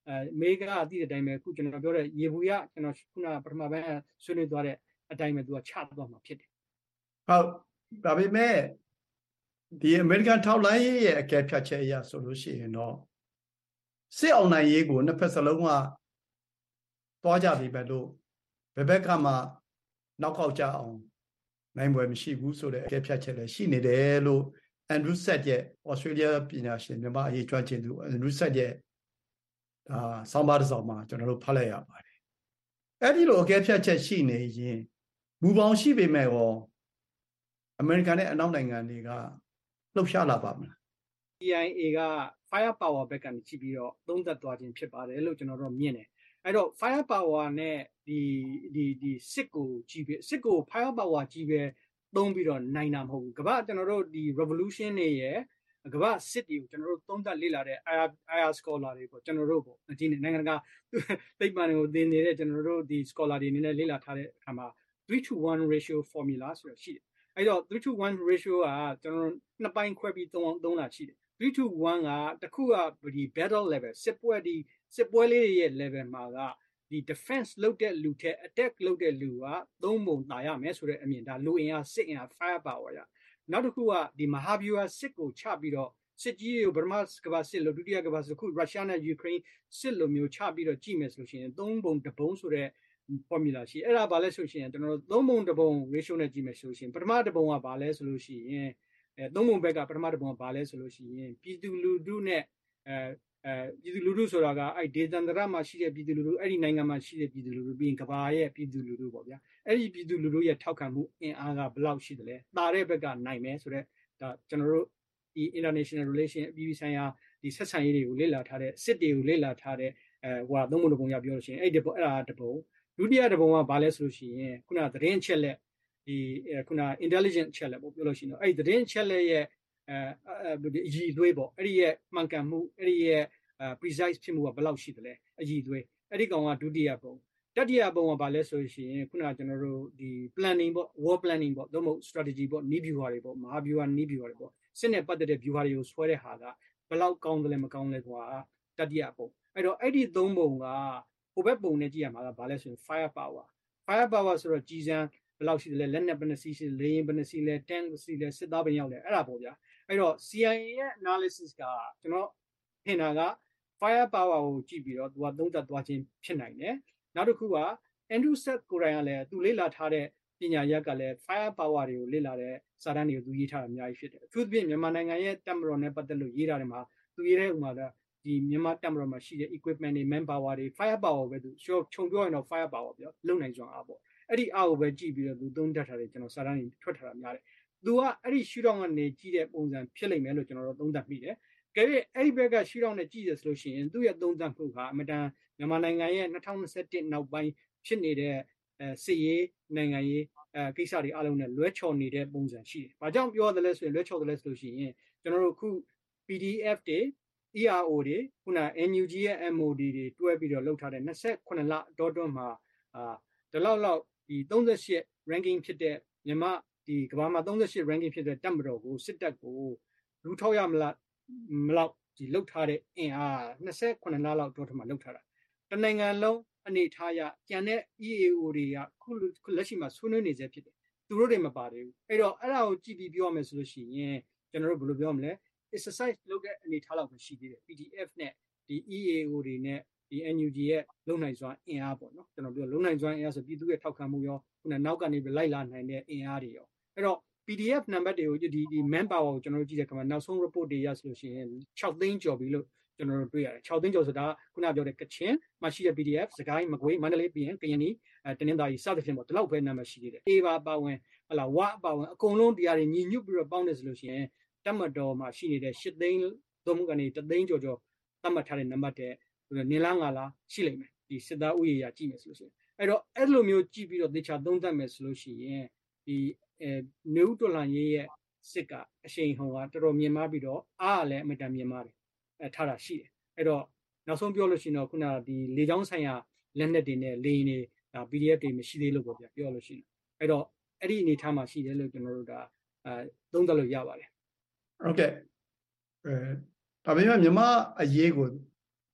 အဲအမေရိကအသည့်အတိုင်းပဲခုကျွန်တော်ပြောတဲ့ရေဘူးရကျွန်တော်ခုနပထမပိုင်းဆွေးနွေးသွားတဲ့အတိုင်းပဲသူကချသွားမှာဖြစ်တယ်ဟုတ်ဒါပေမဲ့ဒီ American ထောက်လိုင်းရဲ့အကဲဖြတ်ချက်အရဆိုလို့ရှိရင်တော့စစ်အောင်နိုင်ရေးကိုနှစ်ဖက်စလုံးကသွားကြပြီပဲလို့ဘယ်ဘက်ကမှနောက်ခေါက်ကြအောင်နိုင်ပွဲမရှိဘူးဆိုတဲ့အကဲဖြတ်ချက်လည်းရှိနေတယ်လို့ Andrew Said ရဲ့ Australia ပညာရှင်မြန်မာအရေးကျွမ်းကျင်သူ Andrew Said ရဲ့ဒါဆောင်းပါးတစ်စောင်မှာကျွန်တော်တို့ဖတ်လိုက်ရပါတယ်အဲ့ဒီလိုအကဲဖြတ်ချက်ရှိနေရင်မူပေါင်းရှိပေမဲ့ရောအမေရိကန်နဲ့အနောက်နိုင်ငံတွေကလှုပ်ရှားလာပါမလား C I A က fire power ဘက်ကနေကြည့်ပြီးတော့သုံးသပ်သွားခြင်းဖြစ်ပါတယ်လို့ကျွန်တော်တို့မြင်တယ်အဲ့တော့ fire power နဲ့ဒီဒီဒီစစ်ကိုကြည့်ပြီးစစ်ကို fire power ကြည့်ပဲသုံးပြီးတော့နိုင်တာမဟုတ်ဘူးကမ္ဘာကျွန်တော်တို့ဒီ revolution တွေရဲ့ကမ္ဘာစစ်တွေကိုကျွန်တော်တို့သုံးသပ်လေ့လာတဲ့ I R scholar တွေပေါ့ကျွန်တော်တို့ပေါ့ဒီနိုင်ငံတကာသိပ္ပံတွေကိုသင်နေတဲ့ကျွန်တော်တို့ဒီ scholar တွေအနေနဲ့လေ့လာထားတဲ့အခါမှာ three to one ratio formula ဆိုရရှိတယ်အဲ့တော့ three to one ratio ကကျွန်တော်တို့နှစ်ပိုင်းခွဲပြီးသုံးသုံးတာရှိတယ်three to one ကတခုကဒီ battle level စစ်ပွဲဒီစစ်ပွဲလေးရဲ့ level မှာကဒီ defense လုပ်တဲ့လူတဲ့ attack လုပ်တဲ့လူကသုံးပုံတာရမယ်ဆိုတဲ့အမြင်ဒါလူအင်အားစစ်အင်အား fire power ရနောက်တစ်ခုကဒီမဟာဗျူဟာစစ်ကိုချပြီးတော့စစ်ကြီးတွေကိုဗမာကဘာစစ်လို့ဒုတိယကဘာစစ်ခုရုရှားနဲ့ယူကရိန်းစစ်လိုမျိုးချပြီးတော့ကြည့်မယ်ဆိုလို့ရှိရင်သုံးပုံတစ်ပုံဆိုတဲ့ formula ရှိအဲ့ဒါဘာလဲဆိုရှင်ကျွန်တော်တို့သုံးပုံတစ်ပုံ ratio နဲ့ကြည့်မယ်ဆိုရှင်ပထမတစ်ပုံကဘာလဲဆိုလို့ရှိရင်အဲသုံးပုံဘက်ကပထမတစ်ပုံကဘာလဲဆိုလို့ရှိရင်ပြည်သူလူထုနဲ့အဲအဲပြည်သူလူထုဆိုတာကအဲ့ဒေသန္တရမှာရှိတဲ့ပြည်သူလူထုအဲ့ဒီနိုင်ငံမှာရှိတဲ့ပြည်သူလူထုပြီးရင်ကဘာရဲ့ပြည်သူလူထုပေါ့ဗျာအဲ့ဒီပြည်သူလူထုရဲ့ထောက်ခံမှုအင်အားကဘယ်လောက်ရှိတယ်လဲတာတဲ့ဘက်ကနိုင်မယ်ဆိုတော့ဒါကျွန်တော်တို့ဒီ international relation အပြည်ပြည်ဆိုင်ရာဒီဆက်ဆံရေးတွေကိုလေ့လာထားတဲ့စစ်တွေကိုလေ့လာထားတဲ့အဲဟိုကသုံးပုံတစ်ပုံရပြောလို့ရှိရင်အဲ့ဒီပုံအဲ့ဒါတစ်ပုံဒုတိယတစ်ပုံကဘာလဲဆိုလို့ရှိရင်ခုနသတင်းချက်လက်ဒီခုန intelligent ချက်လက်ပေါ့ပြောလို့ရှိရင်အဲ့ဒီသတင်းချက်လက်ရဲ့အဲအည်သွေးပေါ့အဲ့ဒီရဲ့မှန်ကန်မှုအဲ့ဒီရဲ့ precise ဖြစ်မှုကဘယ်လောက်ရှိတယ်လဲအည်သွေးအဲ့ဒီကောင်ကဒုတိယပုံတတိယပုံကဘာလဲဆိုလို့ရှိရင်ခုနကျွန်တော်တို့ဒီ planning ပေါ့ war planning ပေါ့သို့မဟုတ် strategy ပေါ့နည်းဗျူဟာတွေပေါ့မဟာဗျူဟာနည်းဗျူဟာတွေပေါ့စစ်နဲ့ပတ်သက်တဲ့ဗျူဟာတွေကိုဆွဲတဲ့ဟာကဘယ်လောက်ကောင်းတယ်လဲမကောင်းလဲကွာတတိယပုံအဲ့တော့အဲ့ဒီသုံးပုံကဟိုဘက်ပုံနဲ့ကြည့်ရမှာကဘာလဲဆိုရင် fire power fire power ဆိုတော့ကြီးစံဘယ်လောက်ရှိတယ်လဲလက်နက်ဘယ်နှစီရှိလေရင်ဘယ်နှစီလဲ tank စီလဲစစ်သားဘယ်ရောက်လဲအဲ့ဒါပေါ့ဗျာအဲ့တော့ C I A ရဲ့ analysis ကကျွန်တော်ထင်တာက fire power ကိုကြည့်ပြီးတော့သူကသုံးသပ်သွားခြင်းဖြစ်နိုင်တယ်နောက်တစ်ခုက Andrew Said ကိုယ်တိုင်ကလည်းသူလေ့လာထားတဲ့ပညာရက်ကလည်း fire power တွေကိုလေ့လာတဲ့စာတမ်းတွေကိုသူရေးထားတာအများကြီးဖြစ်တယ်အထူးသဖြင့်မြန်မာနိုင်ငံရဲ့တပ်မတော်နဲ့ပတ်သက်လို့ရေးထားတယ်မှာသူရေးတဲ့ဥမာဒီမြန်မာတပ်မတော်မှာရှိတဲ့ equipment တွေ man power တွေ fire power ပဲသူခြုံပြောရင်တော့ fire power ပြောလုံနိုင်စွမ်းအားပေါ့အဲ့ဒီအားကိုပဲကြည့်ပြီးတော့သူသုံးသပ်ထားတယ်ကျွန်တော်စာတမ်းတွေထွက်ထားတာများတယ်သူကအဲ့ဒီရှုထောင့်ကနေကြည့်တဲ့ပုံစံဖြစ်လိမ့်မယ်လို့ကျွန်တော်တို့သုံးသပ်မိတယ်ကဲအဲ့ဒီဘက်ကရှုထောင့်နဲ့ကြည့်ရဆိုလို့ရှိရင်သူ့ရဲ့သုံးသပ်မှုကအမတန်မြန်မာနိုင်ငံရဲ့၂၀၂၁နောက်ပိုင်းဖြစ်နေတဲ့အဲစစ်ရေးနိုင်ငံရေးအဲကိစ္စတွေအလုံးနဲ့လွဲချော်နေတဲ့ပုံစံရှိတယ်။ဘာကြောင့်ပြောရသလဲဆိုရင်လွဲချော်တယ်လဲဆိုလို့ရှိရင်ကျွန်တော်တို့ခု P D F တွေ E R O တွေခုန N U G ရဲ့ M O D တွေတွဲပြီးတော့လုပ်ထားတဲ့၂၈လတောတွန်းမှာအာဒီလောက်လောက်ဒီ၃၈ ranking ဖြစ်တဲ့မြန်မာဒီကမ္ဘာမှာ၃၈ ranking ဖြစ်တဲ့တပ်မတော်ကိုစစ်တပ်ကိုလူထောက်ရမလားမလောက်ဒီလောက်ထားတဲ့အင်အား၂၈လလောက်တောတွန်းမှာလောက်ထားတာတနိုင်ငံလုံးအနေထားရကျန်တဲ့ E A O တွေကခုလက်ရှိမှာဆွေးနွေးနေစေဖြစ်တယ်သူတို့တွေမပါသေးဘူးအဲ့တော့အဲ့ဒါကိုကြည့်ပြီးပြောရမယ်ဆိုလို့ရှိရင်ကျွန်တော်တို့ဘယ်လိုပြောမလဲ exercise လုပ်တဲ့အနေထားလောက်ပဲရှိသေးတယ် P D F နဲ့ဒီ E A O တွေနဲ့ဒီ N U G ရဲ့လုံနိုင်စွမ်းအင်အားပေါ့နော်ကျွန်တော်ပြောလုံနိုင်စွမ်းအင်အားဆိုပြည်သူရဲ့ထောက်ခံမှုရောခုနနောက်ကနေလိုက်လာနိုင်တဲ့အင်အားတွေရောအဲ့တော့ P D F နံပါတ်တွေကိုဒီဒီ man power ကိုကျွန်တော်တို့ကြည့်တဲ့အခါမှာနောက်ဆုံး report တွေရဆိုလို့ရှိရင်၆သိန်းကျော်ပြီလို့ကျွန်တော်တို့တွေ့ရတယ်၆သိန်းကျော်ဆိုတာခုနပြောတဲ့ကချင်မှာရှိတဲ့ P D F စကိုင်းမကွေးမန္တလေးပြည်ရင်ကရင်နီအဲတနင်္သာရီစသဖြင့်ပေါ့ဒီလောက်ပဲနံပါတ်ရှိသေးတယ်အေးပါပါဝင်ဟလာဝါပါဝင်အကုန်လုံးတရားတွေညီညွတ်ပြီးတော့ပေါင်းနေဆိုလို့ရှိရင်တမတော်မှာရှိနေတဲ့၈သိန်းသုံးမှုကနေတသိန်းကျော်ကျော်သတ်မှတ်ထားတဲ့နံပါတ်တဲ့နင်းလားငါလားရှိလိမ့်မယ်ဒီစစ်သားဥယျာကြည့်မယ်ဆိုလို့ရှိရင်အဲ့တော့အဲ့လိုမျိုးကြည့်ပြီးတော့သေချာသုံးသပ်မယ်ဆိုလို့ရှိရင်ဒီအဲနေဦးတော်လန်ရေးရဲ့စစ်ကအရှိန်ဟုန်ကတော်တော်မြင့်မားပြီးတော့အားလည်းအမတန်မြင့်မားတယ်အဲထားတာရှိတယ်အဲ့တော့နောက်ဆုံးပြောလို့ရှိရင်တော့ခုနကဒီလေကြောင်းဆိုင်ရာလက်နက်တွေနဲ့လေရင်တွေဒါ P D F တွေမရှိသေးလို့ပေါ့ဗျာပြောလို့ရှိရင်အဲ့တော့အဲ့ဒီအနေထားမှာရှိတယ်လို့ကျွန်တော်တို့ဒါအဲသုံးသပ်လို့ရပါတယ်ဟုတ်ကဲ့အဲဒါပေမဲ့မြန်မာအရေးကို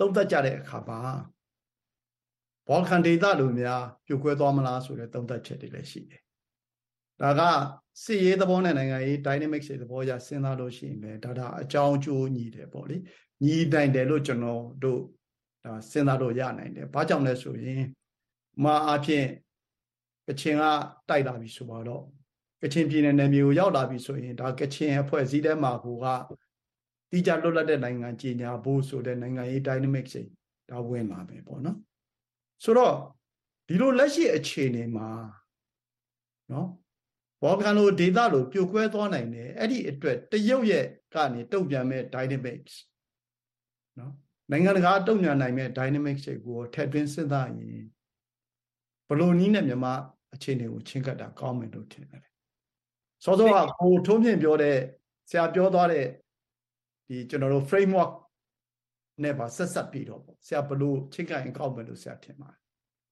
သုံးသပ်ကြတဲ့အခါမှာဘော်လ်ကန်ဒေသလိုများပြိုကွဲသွားမလားဆိုတဲ့သုံးသပ်ချက်တွေလည်းရှိတယ်။ဒါကစစ်ရေးသဘောနဲ့နိုင်ငံရေး dynamics တွေသဘောအရစဉ်းစားလို့ရှိရင်လည်းဒါဒါအကြောင်းအကျိုးညီတယ်ပေါ့လေ။ညီနိုင်တယ်လို့ကျွန်တော်တို့ဒါစဉ်းစားလို့ရနိုင်တယ်။ဘာကြောင့်လဲဆိုရင်မာအဖြစ်ကချင်ကတိုက်လာပြီဆိုတော့ကချင်ပြည်နယ်နယ်မြေကိုရောက်လာပြီဆိုရင်ဒါကချင်အဖွဲ့အစည်းထဲမှာကိုကတိကျလွတ်လပ်တဲ့နိုင်ငံကြီးညာဖို့ဆိုတဲ့နိုင်ငံရေး dynamics တွေဒါဝင်လာပဲပေါ့နော်ဆိုတော့ဒီလိုလက်ရှိအခြေအနေမှာနော်ဘော်ကန်လိုဒေသလိုပြိုကွဲသွားနိုင်တယ်အဲ့ဒီအတွက်တရုတ်ရဲ့ကနေတုံ့ပြန်မဲ့ dynamics နော်နိုင်ငံတကာတုံ့ပြန်နိုင်မဲ့ dynamics တွေကိုထည့်သွင်းစဉ်းစားရင်ဘလို့နည်းနဲ့မြန်မာအခြေအနေကိုချင်းကပ်တာကောင်းမယ်လို့ထင်တယ်စောစောကကိုထုံးမြင့်ပြောတဲ့ဆရာပြောသွားတဲ့ဒီကျွန်တော်တို့ framework နဲ့ပါဆက်ဆက်ပြီးတော့ပေါ့ဆရာဘလို့ချင်းကပ်ရင်ကောင်းမယ်လို့ဆရာထင်ပါတယ်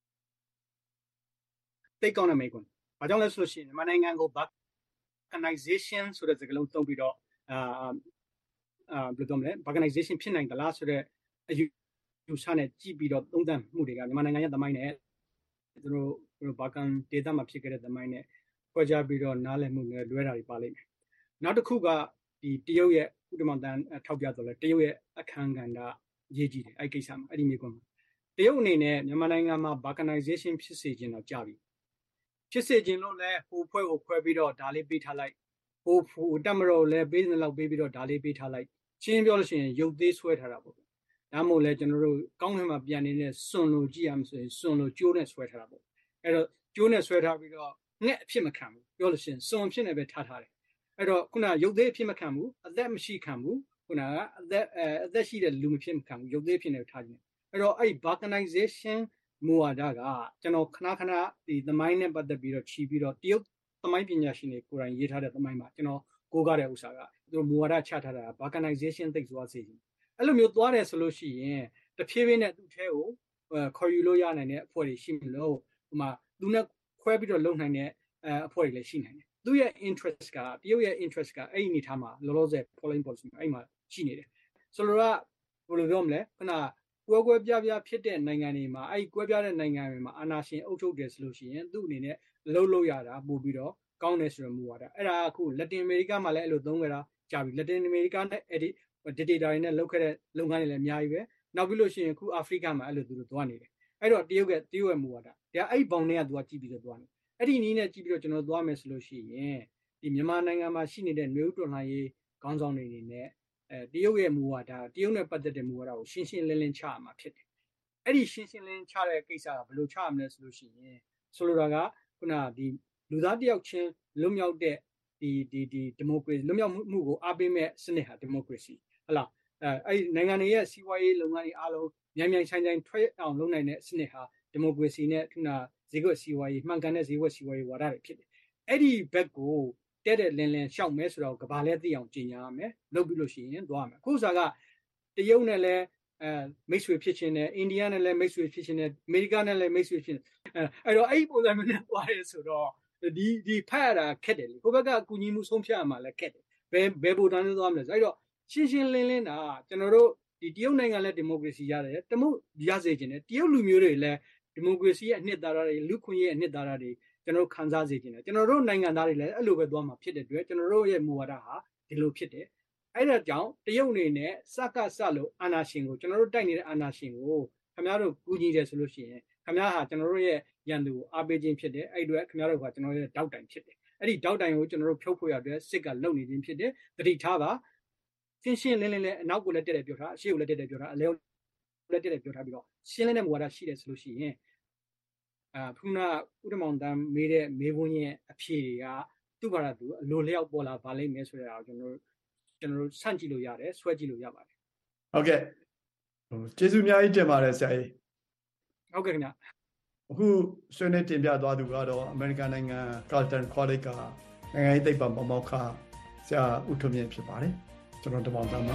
တိတ်ကောင်းတဲ့မိကွန်းဘာကြောင့်လဲဆိုလို့ရှိရင်မြန်မာနိုင်ငံကို balkanization ဆိုတဲ့စကားလုံးသုံးပြီးတော့အာအာဘယ်လိုပြောမလဲ balkanization ဖြစ်နိုင်သလားဆိုတဲ့အယူအဆနဲ့ကြည့်ပြီးတော့သုံးသပ်မှုတွေကမြန်မာနိုင်ငံရဲ့သမိုင်းနဲ့သူတို့သူတို့ Balkan ဒေသမှာဖြစ်ခဲ့တဲ့သမိုင်းနဲ့ခွဲခြားပြီးတော့နားလည်မှုနဲ့လွဲတာတွေပါလိမ့်မယ်နောက်တစ်ခုကဒီတရုတ်ရဲ့ဥဒ္ဓမတန်ထောက်ပြတော့လဲတရုတ်ရဲ့အခမ်းကဏ္ဍရေးကြည့်တယ်အဲ့ကိစ္စမှာအဲ့ဒီမျိုးကတရုတ်အနေနဲ့မြန်မာနိုင်ငံမှာ balkanization ဖြစ်စေခြင်းတော့ကြာပြီဖြစ်စေခြင်းလို့လဲဟိုဖွဲ့ကိုခွဲပြီးတော့ဒါလေးပေးထားလိုက်ဟိုဟိုတက်မတော်လဲပေးနေလောက်ပေးပြီးတော့ဒါလေးပေးထားလိုက်ချင်းပြောလို့ရှိရင်ရုပ်သေးဆွဲထားတာပေါ့ဒါမှမဟုတ်လဲကျွန်တော်တို့ကောင်းထဲမှာပြန်နေတဲ့စွန်လိုကြည့်ရမှာဆိုရင်စွန်လိုကျိုးနဲ့ဆွဲထားတာပေါ့အဲ့တော့ကျိုးနဲ့ဆွဲထားပြီးတော့ငှက်အဖြစ်မခံဘူးပြောလို့ရှိရင်စွန်ဖြစ်နေပဲထားထားတယ်အဲ့တော့ခုနရုပ်သေးအဖြစ်မခံဘူးအသက်မရှိခံဘူးခုနကအသက်အသက်ရှိတဲ့လူမဖြစ်မခံဘူးရုပ်သေးဖြစ်နေထားခြင်းအဲ့တော့အဲ့ balkanization မူဝါဒကကျွန်တော်ခဏခဏဒီသမိုင်းနဲ့ပတ်သက်ပြီးတော့ခြီးပြီးတော့တရုတ်သမိုင်းပညာရှင်တွေကိုယ်တိုင်ရေးထားတဲ့သမိုင်းမှာကျွန်တော်ကိုးကားတဲ့ဥစ္စာကသူတို့မူဝါဒချထားတာ balkanization သိသွားစေခြင်းအဲ့လိုမျိုးသွားတယ်ဆိုလို့ရှိရင်တဖြည်းဖြည်းနဲ့သူ့ထဲကိုခေါ်ယူလို့ရနိုင်တဲ့အဖွဲ့တွေရှိမလို့ဟိုမှာသူနဲ့ခွဲပြီးတော့လုံနိုင်တဲ့အဖွဲ့တွေလည်းရှိနိုင်တယ်သူရဲ့ interest ကတရုတ်ရဲ့ interest ကအဲ့ဒီအနေထားမှာလောလောဆယ် foreign policy မှာအဲ့မှာရှိနေတယ်ဆိုတော့ဘယ်လိုပြောမလဲခုနကွဲကွဲပြားပြားဖြစ်တဲ့နိုင်ငံတွေမှာအဲ့ဒီကွဲပြားတဲ့နိုင်ငံတွေမှာအာဏာရှင်အုပ်ချုပ်တယ်ဆိုလို့ရှိရင်သူ့အနေနဲ့လှုပ်လို့ရတာပို့ပြီးတော့ကောင်းတယ်ဆိုတဲ့မူဝါဒအဲ့ဒါအခုလက်တင်အမေရိကမှာလည်းအဲ့လိုသုံးကြတာကြာပြီလက်တင်အမေရိကနဲ့အဲ့ဒီ dictator တွေနဲ့လုပ်ခဲ့တဲ့လုပ်ငန်းတွေလည်းအများကြီးပဲနောက်ပြီးလို့ရှိရင်အခုအာဖရိကမှာအဲ့လိုသူတို့သွားနေတယ်အဲ့တော့တရုတ်ကတရုတ်ရဲ့မူဝါဒဒါအဲ့ဘောင်တွေကသူကကြည့်ပြီးတော့သွားနေအဲ့ဒီနည်းနဲ့ကြည့်ပြီးတော့ကျွန်တော်သွားမယ်ဆိုလို့ရှိရင်ဒီမြန်မာနိုင်ငံမှာရှိနေတဲ့နွေဦးတော်လှန်ရေးခေါင်းဆောင်တွေအနေနဲ့အဲတရုတ်ရဲ့မူဝါဒတရုတ်နဲ့ပတ်သက်တဲ့မူဝါဒကိုရှင်းရှင်းလင်းလင်းချရမှာဖြစ်တယ်အဲ့ဒီရှင်းရှင်းလင်းချတဲ့ကိစ္စကဘယ်လိုချရမလဲဆိုလို့ရှိရင်ဆိုလိုတာကခုနဒီလူသားတယောက်ချင်းလွတ်မြောက်တဲ့ဒီဒီဒီဒီမိုကရေစီလွတ်မြောက်မှုကိုအားပေးမဲ့စနစ်ဟာဒီမိုကရေစီဟုတ်လားအဲအဲ့နိုင်ငံတွေရဲ့စီးပွားရေးလုပ်ငန်းတွေအားလုံးမြန်မြန်ဆိုင်ဆိုင်ထွက်အောင်လုပ်နိုင်တဲ့စနစ်ဟာဒီမိုကရေစီနဲ့ခုနဈေးကွက်စီးပွားရေးမှန်ကန်တဲ့ဈေးကွက်စီးပွားရေးဝါဒတွေဖြစ်တယ်အဲ့ဒီဘက်ကိုတဲ့တဲ့လင်းလင်းရှောက်မဲဆိုတော့ကဘာလဲသိအောင်ကြင်ညာရမယ်လုပ်ပြီးလို့ရှိရင်သွားမယ်အခုစားကတရုတ်နဲ့လည်းအဲမိတ်ဆွေဖြစ်ချင်းနဲ့အိန္ဒိယနဲ့လည်းမိတ်ဆွေဖြစ်ချင်းနဲ့အမေရိကနဲ့လည်းမိတ်ဆွေဖြစ်အဲအဲ့တော့အဲ့ဒီပုံစံမျိုးနဲ့သွားရဲဆိုတော့ဒီဒီဖတ်ရတာခက်တယ်လေကိုဘက်ကအကူညီမှုဆုံးဖြတ်ရမှာလည်းခက်တယ်ဘယ်ဘယ်ပုံစံနဲ့သွားမလဲဆိုအဲ့တော့ရှင်းရှင်းလင်းလင်းတာကျွန်တော်တို့ဒီတရုတ်နိုင်ငံလည်းဒီမိုကရေစီရတယ်တမို့ရစေခြင်းနဲ့တရုတ်လူမျိုးတွေလည်းဒီမိုကရေစီရဲ့အနှစ်သာရတွေလူခွင့်ရဲ့အနှစ်သာရတွေကျွန်တော်တို့ခံစားစေခြင်းနဲ့ကျွန်တော်တို့နိုင်ငံသားတွေလည်းအဲ့လိုပဲသွားမှာဖြစ်တဲ့အတွက်ကျွန်တော်တို့ရဲ့မူဝါဒဟာဒီလိုဖြစ်တယ်အဲ့ဒါကြောင့်တရုတ်အနေနဲ့စကစလို့အာဏာရှင်ကိုကျွန်တော်တို့တိုက်နေတဲ့အာဏာရှင်ကိုခင်ဗျားတို့ကူညီတယ်ဆိုလို့ရှိရင်ခင်ဗျားဟာကျွန်တော်တို့ရဲ့ရန်သူကိုအားပေးခြင်းဖြစ်တယ်အဲ့အတွက်ခင်ဗျားတို့ကကျွန်တော်တို့ရဲ့တောက်တိုင်ဖြစ်တယ်အဲ့ဒီတောက်တိုင်ကိုကျွန်တော်တို့ဖြုတ်ဖို့ရတဲ့စစ်ကလုံနေခြင်းဖြစ်တယ်တတိထားပါရှင်းရှင်းလင်းလင်းနဲ့အနောက်ကိုလည်းတက်တယ်ပြောထားအရှေ့ကိုလည်းတက်တယ်ပြောထားအလဲကိုလည်းတက်တယ်ပြောထားပြီးတော့ရှင်းလင်းတဲ့မူဝါဒရှိတယ်ဆိုလို့ရှိရင်အာခုနဥဒ္ဓမောင်တန်းမေးတဲ့မေးခွန်းရဲ့အဖြေတွေကသူ့ဘာသာသူအလိုလျောက်ပေါ်လာပါလိမ့်မယ်ဆိုတဲ့အားကျွန်တော်တို့ကျွန်တော်တို့စန့်ကြည့်လို့ရတယ်ဆွဲကြည့်လို့ရပါတယ်ဟုတ်ကဲ့ဟိုကျေးဇူးအများကြီးတင်ပါတယ်ဆရာကြီးဟုတ်ကဲ့ခင်ဗျအခုဆွေးနွေးတင်ပြသွားသူကတော့အမေရိကန်နိုင်ငံ Carleton College ကနိုင်ငံရေးသိပ္ပံပါမောက္ခဆရာဦးထွန်းမြင့်ဖြစ်ပါတယ်ကျွန်တော်တမောင်တန်းပါ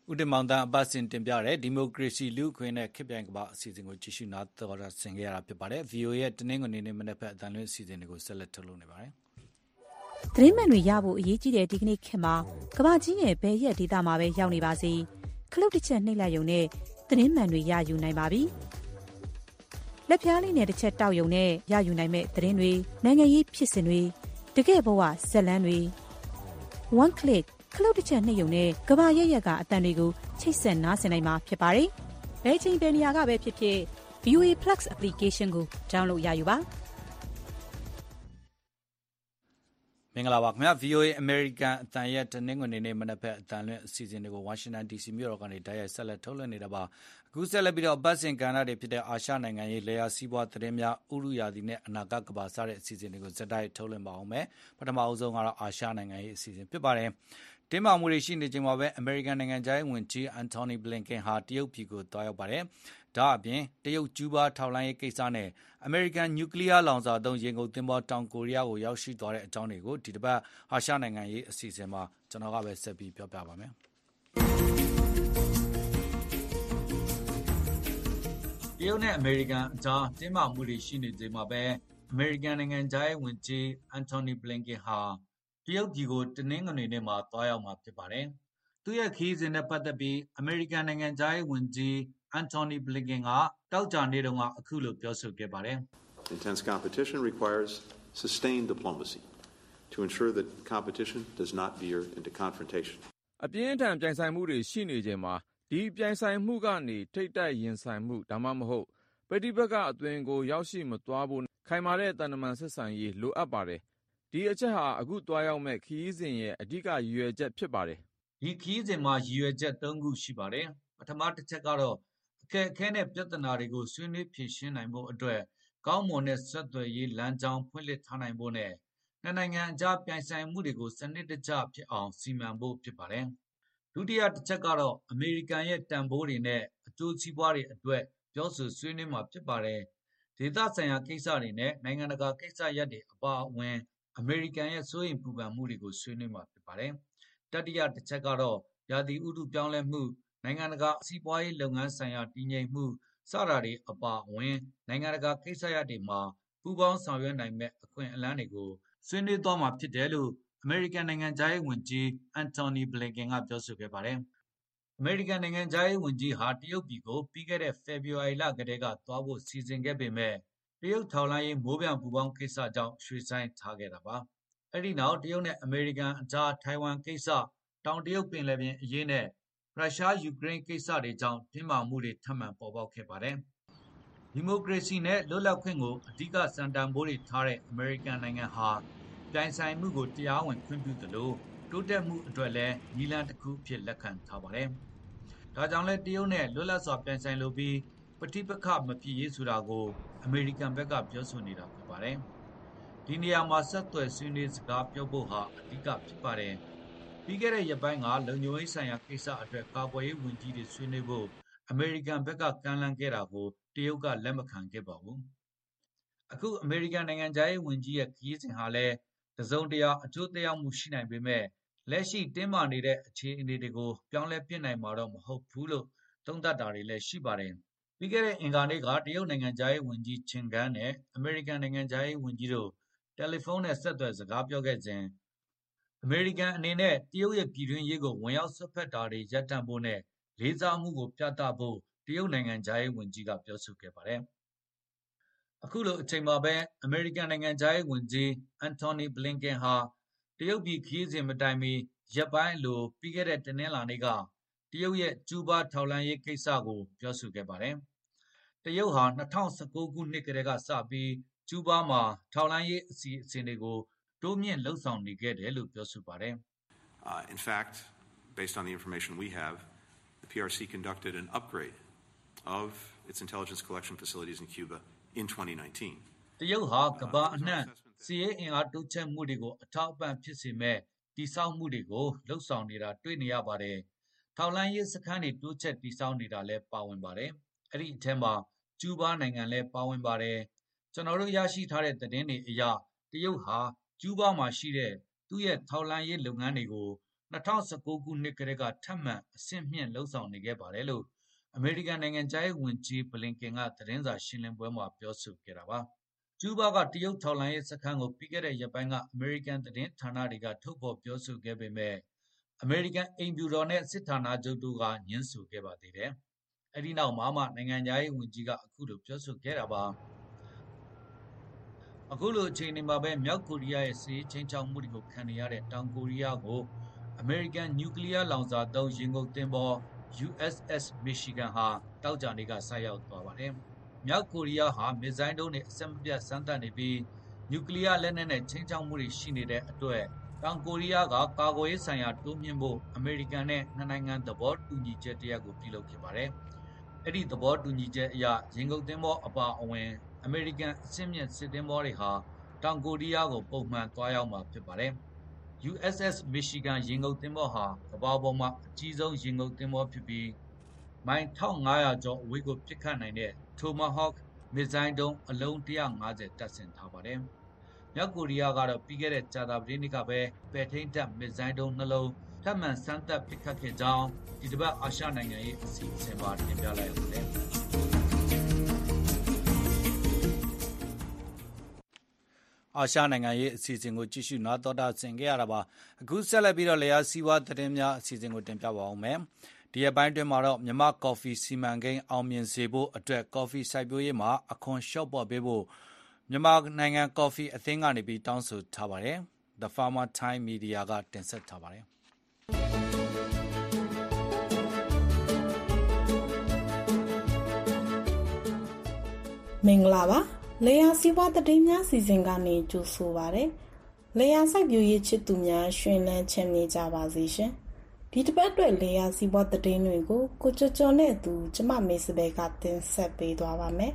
ဦးတင်မောင်တန်းအပတ်စဉ်တင်ပြတဲ့ဒီမိုကရေစီလူ့အခွင့်နဲ့ခေတ်ပြိုင်ကမ္ဘာအစီအစဉ်ကိုကြည့်ရှုနားတော်တာဆင်ခဲ့ရတာဖြစ်ပါတယ်။ ဗွီအိုအေ ရဲ့တနင်္ဂနွေနေ့မနက်ဖက်အတန်လွင့်အစီအစဉ်တွေကိုဆက်လက်ထုတ်လွှင့်နေပါတယ်။သတင်းမှန်တွေရဖို့အရေးကြီးတဲ့ဒီကနေ့ခေတ်မှာကမ္ဘာကြီးရဲ့ဘယ်ရက်ဒေသမှာပဲရောက်နေပါစေခလုတ်တစ်ချက်နှိပ်လိုက်ရုံနဲ့သတင်းမှန်တွေရယူနိုင်ပါပြီ။လက်ဖျားလေးနဲ့တစ်ချက်တောက်ရုံနဲ့ရယူနိုင်မဲ့သတင်းတွေနိုင်ငံရေးဖြစ်စဉ်တွေတကယ့်ဘဝဇက်လန်းတွေ one click ခလုတ်တစ်ချက်နှိပ်ရုံနဲ့ကမ္ဘာရက်ရက်ကအတန်တွေကိုချိတ်ဆက်နားဆင်နိုင်မှာဖြစ်ပါတယ်။ဘယ်ချိန်ဘယ်နေရာကပဲဖြစ်ဖြစ် ဗီ အို အေ Plus application ကို download ရယူပါ။မင်္ဂလာပါခင်ဗျာ ဗီ အို အေ American အတန်ရဲ့တနင်္ဂနွေနေ့မနက်ဖက်အတန်လွင့်အစီအစဉ်တွေကို Washington ဒီ စီ မြို့တော်ကနေတိုက်ရိုက်ဆက်လက်ထုတ်လွှင့်နေတာပါအခုဆက်လက်ပြီးတော့အပတ်စဉ်ကဏ္ဍတွေဖြစ်တဲ့အာရှနိုင်ငံရေးလေယာစီးပွားသတင်းများဥရုယာတီနဲ့အနာဂတ်ကမ္ဘာစတဲ့အစီအစဉ်တွေကိုဇက်တိုက်ထုတ်လွှင့်ပါအောင်မယ်ပထမအဆုံးကတော့အာရှနိုင်ငံရေးအစီအစဉ်ဖြစ်ပါတယ်တင်းမာမှုတွေရှိနေချိန်မှာပဲအမေရိကန်နိုင်ငံသားဝန်ကြီးအန်တိုနီဘလင်ကန်ဟာတရုတ်ပြည်ကိုတွားရောက်ပါတယ်ဒါအပြင်တရုတ်ကျူးဘားထောက်လှမ်းရေးကိစ္စနဲ့အမေရိကန်နျူကလ িয়ার လောင်စာသုံးရေငုပ်သင်္ဘောတောင်ကိုရီးယားကိုရောက်ရှိသွားတဲ့အကြောင်းတွေကိုဒီတစ်ပတ်အာရှနိုင်ငံရေးအစီအစဉ်မှာကျွန်တော်ကပဲဆက်ပြီးပြောပြပါမယ်တရုတ်နဲ့အမေရိကန်အကြားတင်းမာမှုတွေရှိနေချိန်မှာပဲအမေရိကန်နိုင်ငံသားဝန်ကြီးအန်တိုနီဘလင်ကန်ဟာတရုတ်ပြည်ကိုတနင်္ဂနွေနေ့မှာတွားရောက်မှာဖြစ်ပါတယ်သူရဲ့ခရီးစဉ်နဲ့ပတ်သက်ပြီးအမေရိကန်နိုင်ငံသားဝန်ကြီးအန်တိုနီဘလင်ကန်ကတောက်ကြနေတုန်းကအခုလိုပြောဆိုခဲ့ပါတယ် Intense competition requires sustained diplomacy to ensure that competition does not veer into confrontation အပြင်းအထန်ပြိုင်ဆိုင်မှုတွေရှိနေချိန်မှာဒီပြိုင်ဆိုင်မှုကနေထိတ်တိုက်ရင်ဆိုင်မှုဒါမှမဟုတ်ပဋိပက္ခအသွင်ကိုရောက်ရှိမသွားဖို့ခိုင်မာတဲ့တန်တမန်ဆက်ဆံရေးလိုအပ်ပါတယ်ဒီအချက်ဟာအခုတွားရောက်မဲ့ခရီးစဉ်ရဲ့အဓိကရည်ရွယ်ချက်ဖြစ်ပါတယ်ဒီခရီးစဉ်မှာရည်ရွယ်ချက်၃ခုရှိပါတယ်ပထမတစ်ချက်ကတော့အခက်အခဲနဲ့ပြဿနာတွေကိုဆွေးနွေးဖြေရှင်းနိုင်ဖို့အတွက်ကောင်းမွန်တဲ့ဆက်သွယ်ရေးလမ်းကြောင်းဖွင့်လှစ်ထားနိုင်ဖို့နဲ့နှစ်နိုင်ငံအကြားပြိုင်ဆိုင်မှုတွေကိုစနစ်တကျဖြစ်အောင်စီမံဖို့ဖြစ်ပါတယ်ဒုတိယတစ်ချက်ကတော့အမေရိကန်ရဲ့တန်ဖိုးတွေနဲ့အကျိုးစီးပွားတွေအတွက်ပြောဆိုဆွေးနွေးမှာဖြစ်ပါတယ်ဒေသဆိုင်ရာကိစ္စတွေနဲ့နိုင်ငံတကာကိစ္စရပ်တွေအပါအဝင်အမေရိကန်ရဲ့စိုးရိမ်ပူပန်မှုတွေကိုဆွေးနွေးမှာဖြစ်ပါတယ်တတိယတစ်ချက်ကတော့ရာသီဥတုပြောင်းလဲမှုနိုင်ငံတကာစီးပွားရေးလုပ်ငန်းဆိုင်ရာတည်ငြိမ်မှုစတာတွေအပါအဝင်နိုင်ငံတကာကိစ္စရပ်တွေမှာပူးပေါင်းဆောင်ရွက်နိုင်မဲ့အခွင့်အလမ်းတွေကိုဆွေးနွေးသွားမှာဖြစ်တယ်လို့အမေရိကန်နိုင်ငံသားရေးဝန်ကြီးအန်တိုနီဘလင်ကန်ကပြောဆိုခဲ့ပါတယ်အမေရိကန်နိုင်ငံသားရေးဝန်ကြီးဟာတရုတ်ပြည်ကိုပြီးခဲ့တဲ့ဖေဖော်ဝါရီလကတည်းကသွားဖို့စီစဉ်ခဲ့ပေမဲ့တရုတ်ထောက်လှမ်းရေးမိုးပြပူပေါင်းကိစ္စကြောင့်ရွှေ့ဆိုင်းထားခဲ့တာပါအဲ့ဒီနောက်တရုတ်နဲ့အမေရိကန်အကြားထိုင်ဝမ်ကိစ္စတောင်တရုတ်ပင်လယ်ပြင်အရေးနဲ့ရုရှားယူကရိန်းကိစ္စတွေကြောင့်တင်းမာမှုတွေထပ်မံပေါ်ပေါက်ခဲ့ပါတယ်ဒီမိုကရေစီနဲ့လွတ်လပ်ခွင့်ကိုအဓိကစံတန်ဖိုးတွေထားတဲ့အမေရိကန်နိုင်ငံဟာပြိုင်ဆိုင်မှုကိုတရားဝင်ခွင့်ပြုသလိုတိုးတက်မှုအတွက်လည်းနည်းလမ်းတစ်ခုအဖြစ်လက်ခံထားပါတယ်ဒါကြောင့်လဲတရုတ်နဲ့လွတ်လပ်စွာပြိုင်ဆိုင်လိုပြီးပဋိပက္ခမဖြစ်ရေးဆိုတာကိုအမေရိကန်ဘက်ကပြောဆိုနေတာဖြစ်ပါတယ်ဒီနေရာမှာဆက်သွယ်ဆွေးနွေးစကားပြောဖို့ဟာအဓိကဖြစ်ပါတယ်ပြီးခဲ့တဲ့ရက်ပိုင်းကလုံခြုံရေးဆိုင်ရာကိစ္စအတွက်ကာကွယ်ရေးဝန်ကြီးတွေဆွေးနွေးဖို့အမေရိကန်ဘက်ကကမ်းလှမ်းခဲ့တာကိုတရုတ်ကလက်မခံခဲ့ပါဘူးအခုအမေရိကန်နိုင်ငံသားရေးဝန်ကြီးရဲ့ခရီးစဉ်ဟာလည်းတစုံတရာအကျိုးသက်ရောက်မှုရှိနိုင်ပေမဲ့လက်ရှိတင်းမာနေတဲ့အခြေအနေတွေကိုပြောင်းလဲပြစ်နိုင်မှာတော့မဟုတ်ဘူးလို့သုံးသပ်တာတွေလည်းရှိပါတယ်ပြီးခဲ့တဲ့အင်္ဂါနေ့ကတရုတ်နိုင်ငံသားရေးဝန်ကြီးချင်ဂန်နဲ့အမေရိကန်နိုင်ငံသားရေးဝန်ကြီးတို့တယ်လီဖုန်းနဲ့ဆက်သွယ်စကားပြောခဲ့စဉ်အမေရိကန်အနေနဲ့တရုတ်ရဲ့ပြည်တွင်းရေးကိုဝင်ရောက်ဆွတ်ဖက်တာတွေရပ်တန့်ဖို့နဲ့လေးစားမှုကိုပြသဖို့တရုတ်နိုင်ငံသားရေးဝန်ကြီးကပြောဆိုခဲ့ပါတယ်အခုလိုအချိန်မှာပဲအမေရိကန်နိုင်ငံသားရေးဝန်ကြီးအန်တိုနီဘလင်ကန်ဟာတရုတ်ပြည်ခရီးစဉ်မတိုင်မီရက်ပိုင်းလိုပြီးခဲ့တဲ့တနင်္လာနေ့ကတရုတ်ရဲ့ကျူးဘားထောက်လှမ်းရေးကိစ္စကိုပြောဆိုခဲ့ပါတယ်တရုတ်ဟာ၂၀၁၉ခုနှစ်ကတည်းကစပြီးကျူးဘားမှာထောက်လှမ်းရေးအစီအစဉ်တွေကိုတိုးမြင့်လှုပ်ဆောင်နေခဲ့တယ်လို့ပြောဆိုပါတယ် In fact, based on the information we have, the P R C conducted an upgrade of its intelligence collection facilities in Cuba in twenty nineteen. တရုတ်ဟာကမ္ဘာအနှံ့စီးရဲအင်အားတိုးချဲ့မှုတွေကိုအထောက်အပံ့ဖြစ်စေမဲ့တည်ဆောက်မှုတွေကိုလှုပ်ဆောင်နေတာတွေ့နေရပါတယ်ထောက်လှမ်းရေးစခန်းတွေတိုးချဲ့တည်ဆောက်နေတာလည်းပါဝင်ပါတယ်အဲ့ဒီအထက်မှာကျူးဘားနိုင်ငံလည်းပါဝင်ပါတယ်ကျွန်တော်တို့ရရှိထားတဲ့သတင်းတွေအရတရုတ်ဟာကျူးဘားမှာရှိတဲ့သူ့ရဲ့ထောက်လှမ်းရေးလုပ်ငန်းတွေကို၂၀၁၉ခုနှစ်ကတည်းကထပ်မံအဆင့်မြင့်လှုပ်ဆောင်နေခဲ့ပါတယ်လို့အမေရိကန်နိုင်ငံခြားရေးဝန်ကြီးဘလင်ကင်ကသတင်းစာရှင်းလင်းပွဲမှာပြောဆိုခဲ့တာပါကျူးဘားကတရုတ်ထောက်လှမ်းရေးစခန်းကိုပြီးခဲ့တဲ့ရက်ပိုင်းကအမေရိကန်သတင်းဌာနတွေကထုတ်ဖော်ပြောဆိုခဲ့ပေမဲ့အမေရိကန်အိမ်ဖြူတော်နဲ့စစ်ဌာနချုပ်တို့ကညှင်းဆိုခဲ့ပါသေးတယ်။အဲဒီနောက်မှာမှနိုင်ငံခြားရေးဝန်ကြီးကအခုလိုပြောဆိုခဲ့တာပါ။အခုလိုအချိန်ဒီမှာပဲမြောက်ကိုရီးယားရဲ့စစ်ချင်းချောက်မှုတွေကိုခံနေရတဲ့တောင်ကိုရီးယားကိုအမေရိကန်နျူကလ িয়ার လောင်စာသုံးရင်ကုန်သင်္ဘော U S S Michigan ဟာတောက်ကြနေကဆိုက်ရောက်သွားပါတယ်။မြောက်ကိုရီးယားဟာမစ်ဇိုင်းဒုံးတွေအဆက်မပြတ်စမ်းသပ်နေပြီးနျူကလ িয়ার လက်နက်နဲ့ချင်းချောက်မှုတွေရှိနေတဲ့အတွက်တောင်ကိုရီးယားကကာကွယ်ရေးဆိုင်ရာတိုးမြှင့်ဖို့အမေရိကန်နဲ့နှစ်နိုင်ငံသဘောတူညီချက်တရပ်ကိုပြုလုပ်ခဲ့ပါတယ်။အဲ့ဒီသဘောတူညီချက်အရရင်ကုန်သင်္ဘောအပါအဝင်အမေရိကန်အဆင့်မြင့်စစ်သင်္ဘောတွေဟာတောင်ကိုရီးယားကိုပုံမှန်သွားရောက်မှာဖြစ်ပါတယ်။ U S S Michigan ရင်ကုန်သင်္ဘောဟာကမ္ဘာပေါ်မှာအကြီးဆုံးရင်ကုန်သင်္ဘောဖြစ်ပြီးမိုင်၁၅၀၀ကျော်အဝေးကိုပစ်ခတ်နိုင်တဲ့ Tomahawk မစ်ဇိုင်းဒုံးအလုံး၁၅၀တပ်ဆင်ထားပါတယ်။မြောက်ကိုရီးယားကတော့ပြီးခဲ့တဲ့ကြာသပတေးနေ့ကပဲပဲ့ထိန်းတပ်မစ်ဇိုင်းဒုံးနှလုံးထပ်မံစမ်းသပ်ပစ်ခတ်ခဲ့ကြောင်းဒီတစ်ပတ်အာရှနိုင်ငံရေးအစီအစဉ်မှာတင်ပြလိုက်ရပါတယ်။အာရှနိုင်ငံရေးအစီအစဉ်ကိုကြည့်ရှုနားတော်တာဆင်ခဲ့ရတာပါအခုဆက်လက်ပြီးတော့လျာစီးပွားသတင်းများအစီအစဉ်ကိုတင်ပြပါအောင်မယ်ဒီရက်ပိုင်းတွင်မှာတော့မြန်မာကော်ဖီစီမံကိန်းအောင်မြင်စေဖို့အတွက်ကော်ဖီစိုက်ပျိုးရေးမှာအခွန်လျှော့ပေါ့ပေးဖို့မြန်မာနိုင်ငံကော်ဖီအသင်းကနေပြီးတောင်းဆိုထားပါတယ် The Farmer Time Media ကတင်ဆက်ထားပါတယ်မင်္ဂလာပါလေယာစီးပွားသတင်းများစီစဉ်ကနေကြိုဆိုပါရစေလေယာစိုက်ပျိုးရေးချစ်သူများရှင်လန်းချမ်းမြေ့ကြပါစေရှင်ဒီတစ်ပတ်အတွက်လေယာစီးပွားသတင်းတွေကိုကိုကျော်ကျော်နဲ့အတူကျမမေစဘဲကတင်ဆက်ပေးသွားပါမယ်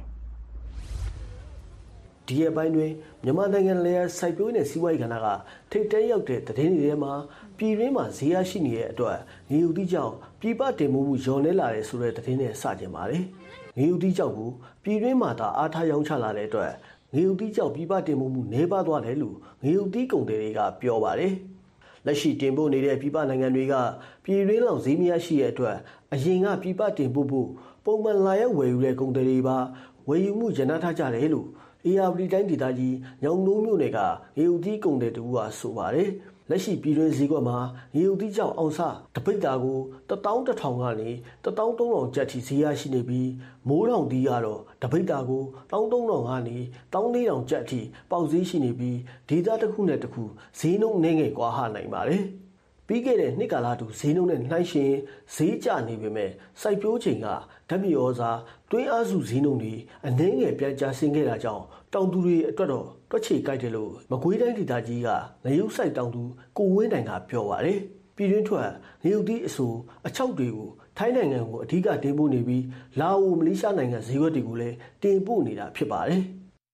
ဒီရက်ပိုင်းတွင်မြန်မာနိုင်ငံလေယာစိုက်ပျိုးရေးနဲ့စီးပွားရေးကဏ္ဍကထိပ်တန်းရောက်တဲ့သတင်းတွေထဲမှာပြည်တွင်းမှာဈေးရရှိနေတဲ့အတွက်ငြို့သီးကြောင့်ပြည်ပတင်မှုမှုရောနေလာတယ်ဆိုတဲ့သတင်းနဲ့စကြင်ပါတယ်ငြို့သီးကြောင့်ကိုပြည်တွင်းမှာသာအားထားရောင်းချလာတဲ့အတွက်ငြို့သီးကြောင့်ပြည်ပတင်မှုမှုနှဲပါသွားတယ်လို့ငြို့သီးကုန်သည်တွေကပြောပါတယ်လက်ရှိတင်ပို့နေတဲ့ပြည်ပနိုင်ငံတွေကပြည်တွင်းလောက်ဈေးမရရှိတဲ့အတွက်အရင်ကပြည်ပတင်ပို့ဖို့ပုံမှန်လာရောက်ဝယ်ယူတဲ့ကုန်သည်တွေပါဝယ်ယူမှုရနာထားကြတယ်လို့အေအာဗီတိုင်းဒေသကြီးညောင်နှုံးမြို့နယ်ကရေဦးတီးကုန်တဲ့တူကဆိုပါတယ်လက်ရှိပြည်တွင်းဈေးကွက်မှာရေဦးတီးကြောင့်အောင်စတပိတ်တာကိုတပေါင်းတစ်ထောင်ကနေတပေါင်းသုံးထောင်ကျပ်ထိဈေးရရှိနေပြီးမိုးထောင်တီးကတော့တပိတ်တာကိုတောင်းသုံးထောင်ကနေတောင်းလေးထောင်ကျပ်ထိပေါက်ဈေးရှိနေပြီးဒေသတစ်ခုနဲ့တစ်ခုဈေးနှုန်းနည်းငယ်ကွာဟနိုင်ပါတယ်ပြီးခဲ့တဲ့နှစ်ကာလတူဈေးနှုန်းနဲ့နှိုင်းယှဉ်ဈေးကျနေပေမဲ့စိုက်ပျိုးချိန်ကဓာတ်မြေဩဇာတွင်းအားစုဈေးနှုန်းတွေအနည်းငယ်ပြန်ကျဆင်းခဲ့တာကြောင့်တောင်သူတွေအတွက်တော့တွက်ချေကြိုက်တယ်လို့မကွေးတိုင်းဒေသကြီးကငရုတ်စိုက်တောင်သူကိုဝင်းတိုင်ကပြောပါတယ်ပြည်တွင်းထွက်ငရုတ်သီးအဆိုအချောက်တွေကိုထိုင်းနိုင်ငံကိုအဓိကတင်ပို့နေပြီးလာအိုမလေးရှားနိုင်ငံဈေးကွက်တွေကိုလည်းတင်ပို့နေတာဖြစ်ပါတယ်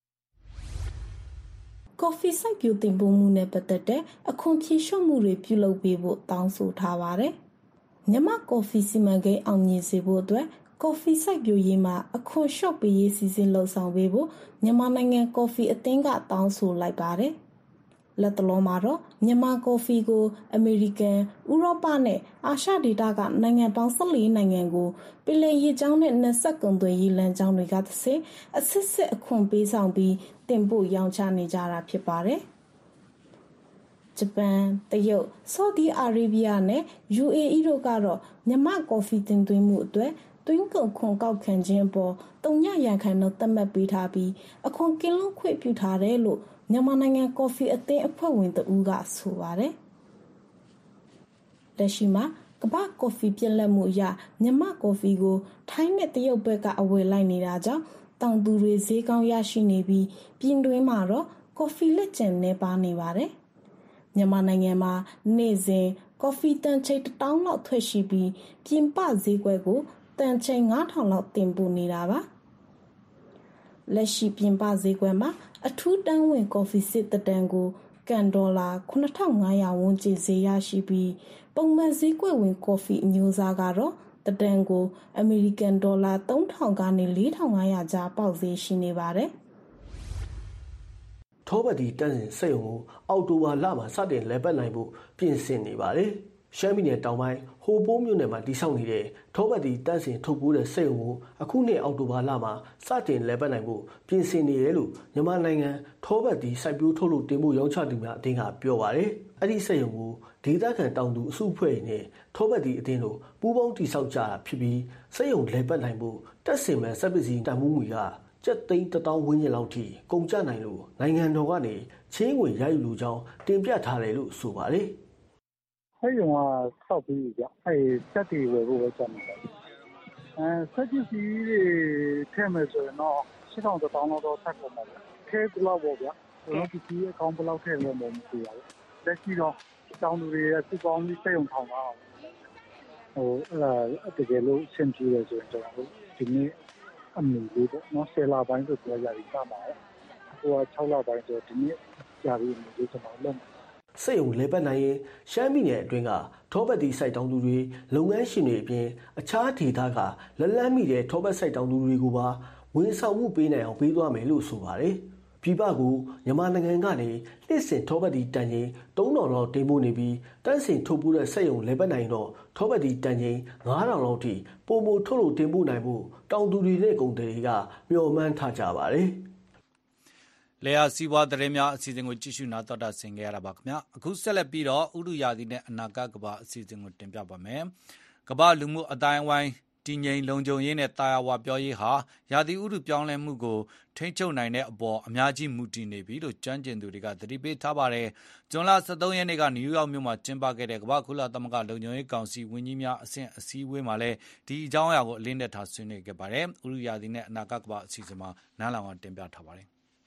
ကော်ဖီစိုက်ပျိုးတင်ပို့မှုနဲ့ပတ်သက်တဲ့အခွန်ဖြေလျှော့မှုတွေပြုလုပ်ပေးဖို့တောင်းဆိုထားပါတယ်။မြန်မာကော်ဖီစီမံကိန်းအောင်မြင်စေဖို့အတွက်ကော်ဖီစိုက်ပျိုးရေးမှာအခွန်လျှော့ပေးရေးစီစဉ်လှုပ်ဆောင်ပေးဖို့မြန်မာနိုင်ငံကော်ဖီအသင်းကတောင်းဆိုလိုက်ပါတယ်။လက်တလုံးမှာတော့မြန်မာကော်ဖီကိုအမေရိကန်၊ဥရောပနဲ့အာရှဒေသကနိုင်ငံပေါင်း၁၄နိုင်ငံကိုပင်လယ်ရေကြောင်းနဲ့နယ်စပ်ကုန်သွယ်ရေးလမ်းကြောင်းတွေကတစ်ဆင့်အစစ်စစ်အခွန်ပေးဆောင်ပြီးတင်ပို့ရောင်းချနေကြတာဖြစ်ပါတယ်။ဂျပန်၊တရုတ်၊ဆော်ဒီအာရေဗျနဲ့ ယူအေအီ တို့ကတော့မြန်မာကော်ဖီတင်သွင်းမှုအတွက်တွင်းကုန်ခွန်ကောက်ခံခြင်းအပေါ်တုံညရန်ခံတော့သတ်မှတ်ပေးထားပြီးအခွန်ကင်းလွတ်ခွင့်ပြုထားတယ်လို့မြန်မာနိုင်ငံကော်ဖီအသင်းအဖွဲ့ဝင်တဦးကဆိုပါတယ်။လက်ရှိမှာကမ္ဘာကော်ဖီပြက်လက်မှုအရမြန်မာကော်ဖီကိုထိုင်းနဲ့တရုတ်ဘက်ကအဝယ်လိုက်နေတာကြောင့်တောင်သူတွေဈေးကောင်းရရှိနေပြီးပြည်တွင်းမှာတော့ကော်ဖီလက်ကျန်နေပါနေပါတယ်။မြန်မာနိုင်ငံမှာနေ့စဉ်ကော်ဖီတန်ချိန်တစ်တောင်းလောက်ထွက်ရှိပြီးပြင်ပဈေးကွက်ကိုတန်ချိန်ငါးထောင်လောက်တင်ပို့နေတာပါ။လက်ရှိပြင်ပဈေးကွက်မှာအထူးတန်းဝင်ကော်ဖီစစ်တတန်ကိုကန်ဒေါ်လာခုနှစ်ထောင်ငါးရာဝန်းကျင်ဈေးရရှိပြီးပုံမှန်ဈေးကွက်ဝင်ကော်ဖီအမျိုးအစားကတော့တတန်ကိုအမေရိကန်ဒေါ်လာသုံးထောင်ကနေလေးထောင်ငါးရာကြားပေါက်ဈေးရှိနေပါတယ်ထောပတ်ဒီတန်းစင်စက်ရုံကိုအောက်တိုဘာလမှာစတင်လည်ပတ်နိုင်ဖို့ပြင်ဆင်နေပါတယ်ရှမ်းပြည်နယ်တောင်ပိုင်းဟိုပိုးမြို့နယ်မှာတိစောက်နေတဲ့ထောပတ်တီတန်းစင်ထုတ်ပိုးတဲ့စက်ရုံကိုအခုနှစ်အောက်တိုဘာလမှာစတင်လည်ပတ်နိုင်ဖို့ပြင်ဆင်နေတယ်လို့မြန်မာနိုင်ငံထောပတ်တီစိုက်ပျိုးထုတ်လုပ်တင်ပို့ရောင်းချသူများအသင်းကပြောပါတယ်။အဲ့ဒီစက်ရုံကိုဒေသခံတောင်သူအစုအဖွဲ့နဲ့ထောပတ်တီအသင်းတို့ပူးပေါင်းတိစောက်ကြတာဖြစ်ပြီးစက်ရုံလည်ပတ်နိုင်ဖို့တက်စင်မဲ့စက်ပစ္စည်းတန်ဖိုးငွေကကျပ်သိန်းတစ်သောင်းဝန်းကျင်လောက်ထိကုန်ကျနိုင်လို့နိုင်ငံတော်ကနေချင်းငွေရယူလိုကြောင်းတင်ပြထားတယ်လို့ဆိုပါတယ်။ဆက်ရုံကဆောက်ပြီးကြအဲစက်တွေဝယ်ဖို့ပဲကြံနေတယ်အဲစက်ကြီးစီးတွေထည့်မယ်ဆိုရင်တော့ရှစ်ထောင်တစ်သောင်းလောက်တော့ဆက်ကုန်ပါပဲထဲဘလောက်ပေါ့ဗျာဘယ်လိုဒီအကောင့်ဘလောက်ထည့်လဲမသိပါဘူးလက်ရှိတော့တောင်းသူတွေစုပေါင်းပြီးစက်ရုံထောင်တာဟိုအဲတကယ်လို့ဆင်ပြေတယ်ဆိုရင်ကျွန်တော်ဒီနေ့အမြင်လေးပေါ့နော်ဆယ်လပိုင်းဆိုတော့ရာဒီစမှာဟိုကခြောက်လပိုင်းဆိုဒီနေ့ရာဒီမျိုးကျွန်တော်လုပ်စက်ရုံလေပတ်နိုင်ရင်ရှမ်းပြည်နယ်အတွင်းကထောပတ်တီစိုက်တောင်သူတွေလုပ်ငန်းရှင်တွေအပြင်အခြားဒေသကလက်လန်းမိတဲ့ထောပတ်စိုက်တောင်သူတွေကိုပါဝန်ဆောင်မှုပေးနိုင်အောင်ပေးသွားမယ်လို့ဆိုပါတယ်။ပြည်ပကိုမြန်မာနိုင်ငံကနေနှစ်စဉ်ထောပတ်တီတန်ချိန်သုံးထောင်လောက်တင်ပို့နေပြီးတန်းစင်ထုတ်ပိုးတဲ့စက်ရုံလေပတ်နိုင်တော့ထောပတ်တီတန်ချိန်ငါးထောင်လောက်ထိပုံမထုတ်လို့တင်ပို့နိုင်ဖို့တောင်သူတွေနဲ့ကုန်သည်တွေကမျှော်မှန်းထားကြပါတယ်။လေယာစီးပွားသတင်းများအစီအစဉ်ကိုကြည့်ရှုနာတော်တာဆင်ကြရတာပါခင်ဗျာအခုဆက်လက်ပြီးတော့ဥဒုရာသီနဲ့အနာဂတ်ကဘာအစီအစဉ်ကိုတင်ပြပါမယ်ကဘာလူမှုအတိုင်းဝိုင်းတည်ငြိမ်လုံခြုံရေးနဲ့တာယာဝပြောရေးဟာရာသီဥတုပြောင်းလဲမှုကိုထိန်းချုပ်နိုင်တဲ့အပေါ်အများကြီးမူတည်နေပြီလို့ကျွမ်းကျင်သူတွေကသတိပေးထားပါတယ်ဇွန်လဆယ်သုံးရက်နေ့ကနယူးယောက်မြို့မှာကျင်းပခဲ့တဲ့ကဘာကုလသမဂ္ဂလုံခြုံရေးကောင်စီဝန်ကြီးများအဆင့်အစည်းအဝေးမှာလည်းဒီအကြောင်းအရာကိုအလေးနက်ထားဆွေးနွေးခဲ့ပါတယ်ဥဒုရာသီနဲ့အနာဂတ်ကဘာအစီအစဉ်မှာနန်းလောင်ကတင်ပြထားပါတယ်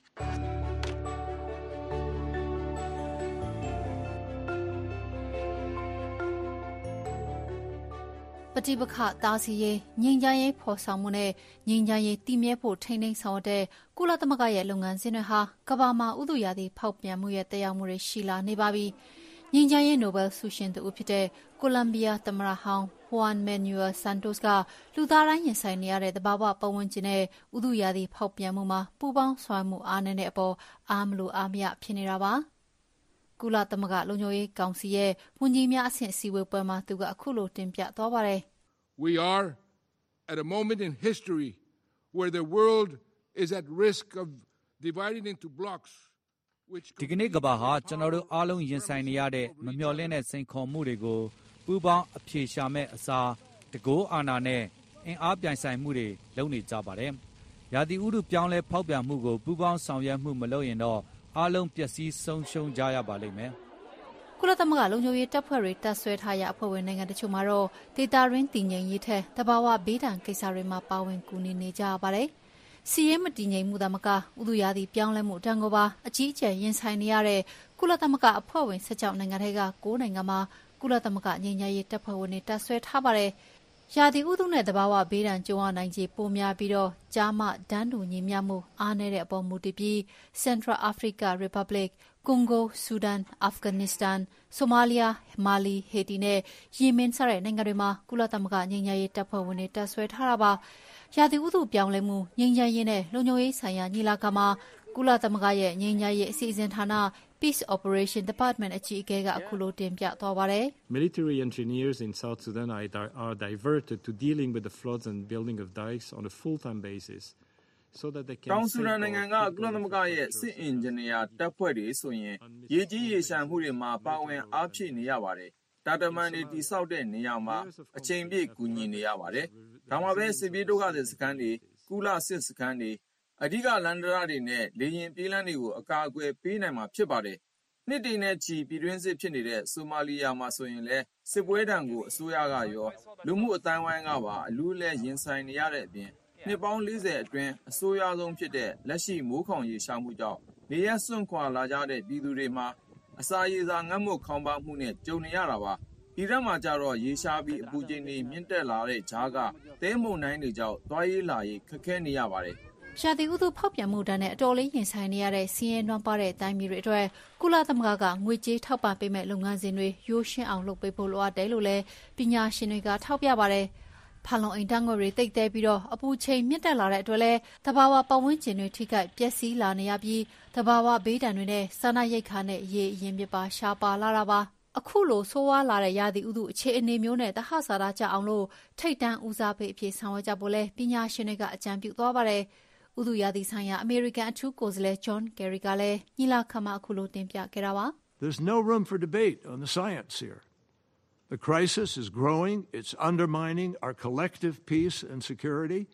ပဋိပက္ခတားဆီးရေးငြိမ်းချမ်းရေးဖော်ဆောင်မှုနဲ့ငြိမ်းချမ်းရေးတည်မြဲဖို့ထိန်းသိမ်းဆောင်တဲ့ကုလသမဂ္ဂရဲ့လုပ်ငန်းစဉ်တွေဟာကမ္ဘာမှာဥတုရာသီဖောက်ပြန်မှုရဲ့တရားမှုတွေရှိလာနေပါပြီ။ငြိမ်းချမ်းရေးနိုဘယ်ဆုရှင်သူဖြစ်တဲ့ကိုလံဘီယာသမ္မတဟောင်းဟွမ်မန်နျူရယ်ဆန်တိုစ်ကလူသားတိုင်းရင်ဆိုင်နေရတဲ့သဘာဝပတ်ဝန်းကျင်နဲ့ဥတုရာသီဖောက်ပြန်မှုမှာပူးပေါင်းဆောင်မှုအားနည်းတဲ့အပေါ်အားမလို့အားမရဖြစ်နေတာပါ။ကုလသမဂ္ဂလုံခြုံရေးကောင်စီရဲ့ဝန်ကြီးများအဆင့်အစည်းအဝေးပွဲမှာသူကအခုလိုတင်ပြသွားပါတယ်။ We are at a moment in history where the world is at risk of dividing into blocks which ဒီကနေ့ကဘာဟာကျွန်တော်တို့အားလုံးရင်ဆိုင်နေရတဲ့မမျှော်လင့်တဲ့စိန်ခေါ်မှုတွေကိုပူးပေါင်းအဖြေရှာမဲ့အစားတကိုးအာဏာနဲ့အင်အားပြိုင်ဆိုင်မှုတွေလုပ်နေကြပါတယ်။ရာသီဥတုပြောင်းလဲဖောက်ပြန်မှုကိုပူးပေါင်းဆောင်ရွက်မှုမလုပ်ရင်တော့အားလုံးပျက်စီးဆုံးရှုံးကြရပါလိမ့်မယ်။ကုလသမဂ္ဂလုံခြုံရေးတပ်ဖွဲ့တွေတပ်ဆွဲထားရအဖွဲ့ဝင်နိုင်ငံတချို့မှာတော့ဒေတာရင်းတည်ငြိမ်ရေးထက်တဘာဝဘေးဒဏ်ကိစ္စတွေမှာပါဝင်ကူညီနေကြရပါတယ်။စီးရဲမတည်ငြိမ်မှုသာမကဥတုရာသီပြောင်းလဲမှုတန်ကိုပါအကြီးအကျယ်ရင်ဆိုင်နေရတဲ့ကုလသမဂ္ဂအဖွဲ့ဝင်၁၆နိုင်ငံတွေက၉နိုင်ငံမှာကုလသမဂ္ဂငြိမ်းချမ်းရေးတပ်ဖွဲ့ဝင်တွေတပ်ဆွဲထားပါတယ်။ရာသီဥတုနဲ့တဘာဝဘေးဒဏ်ကြုံရနိုင်ခြေပိုများပြီးတော့ကြားမဒန်းတူညီမျှမှုအားနည်းတဲ့အပေါ်မူတည်ပြီး Central Africa Republic, Congo, Sudan, Afghanistan, Somalia, Mali, Haiti နဲ့ Yemen စတဲ့နိုင်ငံတွေမှာကုလသမဂ္ဂငြိမ်းချမ်းရေးတပ်ဖွဲ့ဝင်တွေတပ်ဆွဲထားတာပါ။ရာသီဥတုပြောင်းလဲမှုငြိမ်းချမ်းရေးနဲ့လုံခြုံရေးဆိုင်ရာညီလာခံမှာကုလသမဂ္ဂရဲ့ငြိမ်းချမ်းရေးအစီအစဉ်ဌာနPeace Operation Department အကြီးအကဲကအခုလိုတင်ပြသွားပါတယ်။ Military engineers in South Sudan are, are diverted to dealing with the floods and building of dikes on a full-time basis so that they can တောင်ဆူဒန်နိုင်ငံကကုလသမဂ္ဂရဲ့စစ်အင်ဂျင်နီယာတပ်ဖွဲ့တွေဆိုရင်ရေကြီးရေရှမ်းမှုတွေမှာပါဝင်အားဖြည့်နေရပါတယ်။တာတမန်တွေတိစောက်တဲ့နေရာမှာအချိန်ပြည့်ကူညီနေရပါတယ်။ဒါမှပဲစစ်ပြေးဒုက္ခသည်စခန်းတွေကုလစစ်စခန်းတွေအဓိကလန်ဒရာတွေနဲ့လေရင်ပြေးလန်းတွေကိုအကာအကွယ်ပေးနိုင်မှာဖြစ်ပါတယ်။နှစ်တည်နဲ့ချီပြည်တွင်းစစ်ဖြစ်နေတဲ့ဆိုမာလီယာမှာဆိုရင်လည်းစစ်ပွဲဒဏ်ကိုအစိုးရကရောလူမှုအတိုင်းဝိုင်းကပါအလူးလဲရင်ဆိုင်နေရတဲ့အပြင်နှစ်ပေါင်း၄၀အတွင်းအဆိုးရွားဆုံးဖြစ်တဲ့လက်ရှိမိုးခေါင်ရေရှားမှုကြောင့်နေရစွန့်ခွာလာကြတဲ့ပြည်သူတွေမှာအစာရေစာငတ်မွတ်ခေါင်းပါမှုနဲ့ကြုံနေရတာပါ။ဒီရက်မှာကျတော့ရေရှားပြီးအပူချိန်တွေမြင့်တက်လာတဲ့ကြားကသဲမုန်တိုင်းတွေကြောင့်သွားရေးလာရေးခက်ခဲနေရပါတယ်။ရာသီဥတုဖောက်ပြန်မှုတန်းနဲ့အတော်လေးရင်ဆိုင်နေရတဲ့ဆင်းရဲနွမ်းပါးတဲ့တိုင်းပြည်တွေအတွက်ကုလသမဂ္ဂကငွေကြေးထောက်ပံ့ပေးမဲ့လုပ်ငန်းစဉ်တွေရိုးရှင်းအောင်လုပ်ပေးဖို့လိုအပ်တယ်လို့လည်းပညာရှင်တွေကထောက်ပြပါတယ်။ဖာလုံအိမ်ဓာတ်ငွေ့တွေတိတ်တဲပြီးတော့အပူချိန်မြင့်တက်လာတဲ့အတွက်လည်းတဘာဝပတ်ဝန်းကျင်တွေထိခိုက်ပျက်စီးလာနေရပြီးတဘာဝဘေးဒဏ်တွေနဲ့စားနပ်ရိက္ခာနဲ့ရေအရင်ပြပါရှားပါလာတာပါအခုလိုဆိုးဝါးလာတဲ့ရာသီဥတုအခြေအနေမျိုးနဲ့သဟဇာတကျအောင်လို့ထိတ်တန့်ဦးစားပေးအဖြစ်ဆောင်ရွက်ကြဖို့လဲပညာရှင်တွေကအကြံပြုသွားပါတယ်။ဥတုရာသီဆိုင်ရာအမေရိကန်အထူးကိုယ်စားလှယ် John Kerry ကလည်းညီလာခံမှာအခုလိုတင်ပြခဲ့တာပါ။ There's no room for debate on the science here. The crisis is growing. It's undermining our collective peace and security.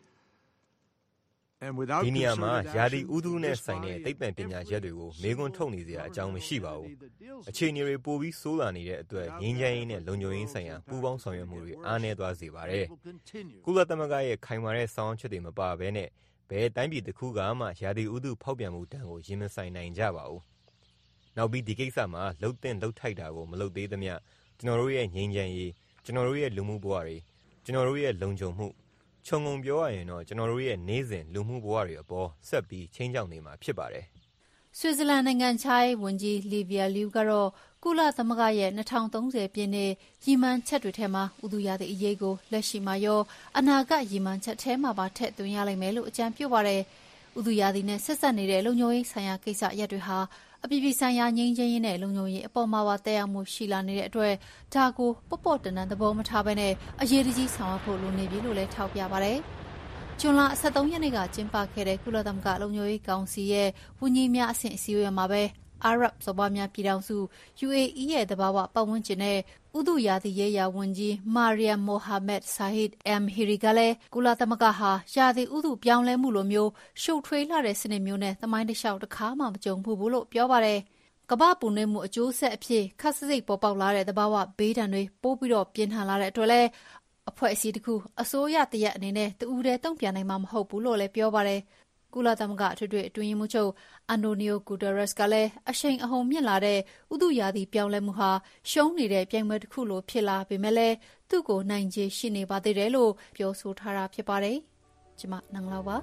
And without ဒီနေရာမှာယာဒီဥတုနဲ့ဆိုင်တဲ့သိပ္ပံပညာရက်တွေကိုမေးခွန်းထုတ်နေစရာအကြောင်းမရှိပါဘူး။အခြေအနေတွေပိုပြီးဆိုးလာနေတဲ့အတွက်ငြိမ်းချမ်းရေးနဲ့လုံခြုံရေးဆိုင်ရာပူးပေါင်းဆောင်ရွက်မှုတွေအားနည်းသွားစေပါတယ်။ကုလသမဂ္ဂရဲ့ခိုင်မာတဲ့ဆောင်ချက်တွေမပါဘဲနဲ့ဘယ်တိုင်းပြည်တစ်ခုကမှယာဒီဥတုဖောက်ပြန်မှုတန်ကိုရင်မဆိုင်နိုင်ကြပါဘူး။နောက်ပြီးဒီကိစ္စမှာလှုပ်တဲ့လှုပ်ထိုက်တာကိုမလုပ်သေးသမျှကျွန်တော်တို့ရဲ့ငြိမ်းချမ်းရေးကျွန်တော်တို့ရဲ့လူမှုဘဝတွေကျွန်တော်တို့ရဲ့လုံခြုံမှုခြုံငုံပြောရရင်တော့ကျွန်တော်တို့ရဲ့နေ့စဉ်လူမှုဘဝတွေအပေါ်ဆက်ပြီးချင်းချောက်နေမှာဖြစ်ပါတယ်။ဆွစ်ဇာလန်နိုင်ငံခြားရေးဝန်ကြီး Livia Liu ကတော့ကုလသမဂ္ဂရဲ့၂၀၃၀ပြည့်နှစ်ရည်မှန်းချက်တွေထဲမှာဥတုရာသီအရေးကိုလက်ရှိမှာရောအနာဂတ်ရည်မှန်းချက်ထဲမှာပါထည့်သွင်းရလိမ့်မယ်လို့အကြံပြုပါတယ်။ဥတုရာသီနဲ့ဆက်စပ်နေတဲ့လုံခြုံရေးဆိုင်ရာကိစ္စရပ်တွေဟာအပြည်ပြည်ဆိုင်ရာငြိမ်းချမ်းရေးနဲ့လုံခြုံရေးအပေါ်မှာပါသက်ရောက်မှုရှိလာနေတဲ့အတွက်ဒါကိုပေါ့ပေါ့တန်တန်သဘောမထားဘဲနဲ့အရေးတကြီးဆောင်ရွက်ဖို့လိုနေပြီလို့လည်းထောက်ပြပါတယ်။ဇွန်လ၁၃ရက်နေ့ကကျင်းပခဲ့တဲ့ကုလသမဂ္ဂလုံခြုံရေးကောင်စီရဲ့ဝန်ကြီးများအဆင့်အစည်းအဝေးမှာပဲအာရပ်စော်ဘွားများပြည်ထောင်စု ယူအေအီ ရဲ့သဘာဝပတ်ဝန်းကျင်နဲ့ဥတုရာသီရေးရာဝန်ကြီး Mariam Mohammed Sahid Amhiri ကလည်းကုလသမဂ္ဂဟာရာသီဥတုပြောင်းလဲမှုလိုမျိုးရှုပ်ထွေးလာတဲ့စနစ်မျိုးနဲ့သမိုင်းတစ်လျှောက်တစ်ခါမှမကြုံဘူးလို့ပြောပါတယ်။ကမ္ဘာပူနွေးမှုအကျိုးဆက်အဖြစ်ခက်စစိတ်ပေါ်ပေါက်လာတဲ့သဘာဝဘေးဒဏ်တွေပိုးပြီးတော့ပြင်းထန်လာတဲ့အတွက်လည်းအဖွဲ့အစည်းတစ်ခုအစိုးရတရက်အနေနဲ့တူဦးတဲ့တုံ့ပြန်နိုင်မှာမဟုတ်ဘူးလို့လည်းပြောပါတယ်။ကုလသမဂ္ဂအထွေထွေအတွင်းရေးမှူးချုပ်အန်တိုနီယိုဂူတာရက်စ်ကလည်းအရှိန်အဟုန်မြင့်လာတဲ့ဥတုရာသီပြောင်းလဲမှုဟာရှုံးနေတဲ့ပြိုင်ပွဲတစ်ခုလိုဖြစ်လာပေမဲ့လည်းသူ့ကိုနိုင်ခြေရှိနေပါသေးတယ်လို့ပြောဆိုထားတာဖြစ်ပါတယ်။ကျွန်မနင်္ဂလာပါ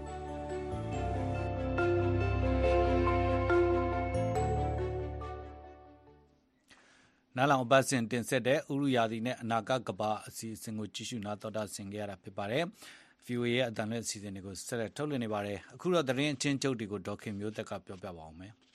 နားလောင်ပတ်စင်တင်ဆက်တဲ့ဥရုရာသီနဲ့အနာဂတ်ကမ္ဘာအစီအစဉ်ကိုကြည့်ရှုနားတော်တာဆင်ကြရတာဖြစ်ပါတယ်။ဗီအိုအေ ရဲ့အတန်လွင့်အစီအစဉ်တွေကိုဆက်လက်ထုတ်လွှင့်နေပါတယ်။အခုတော့သတင်းအချင်းချုပ်တွေကိုဒေါခင်မျိုးသက်ကပြောပြပါအောင်မယ်။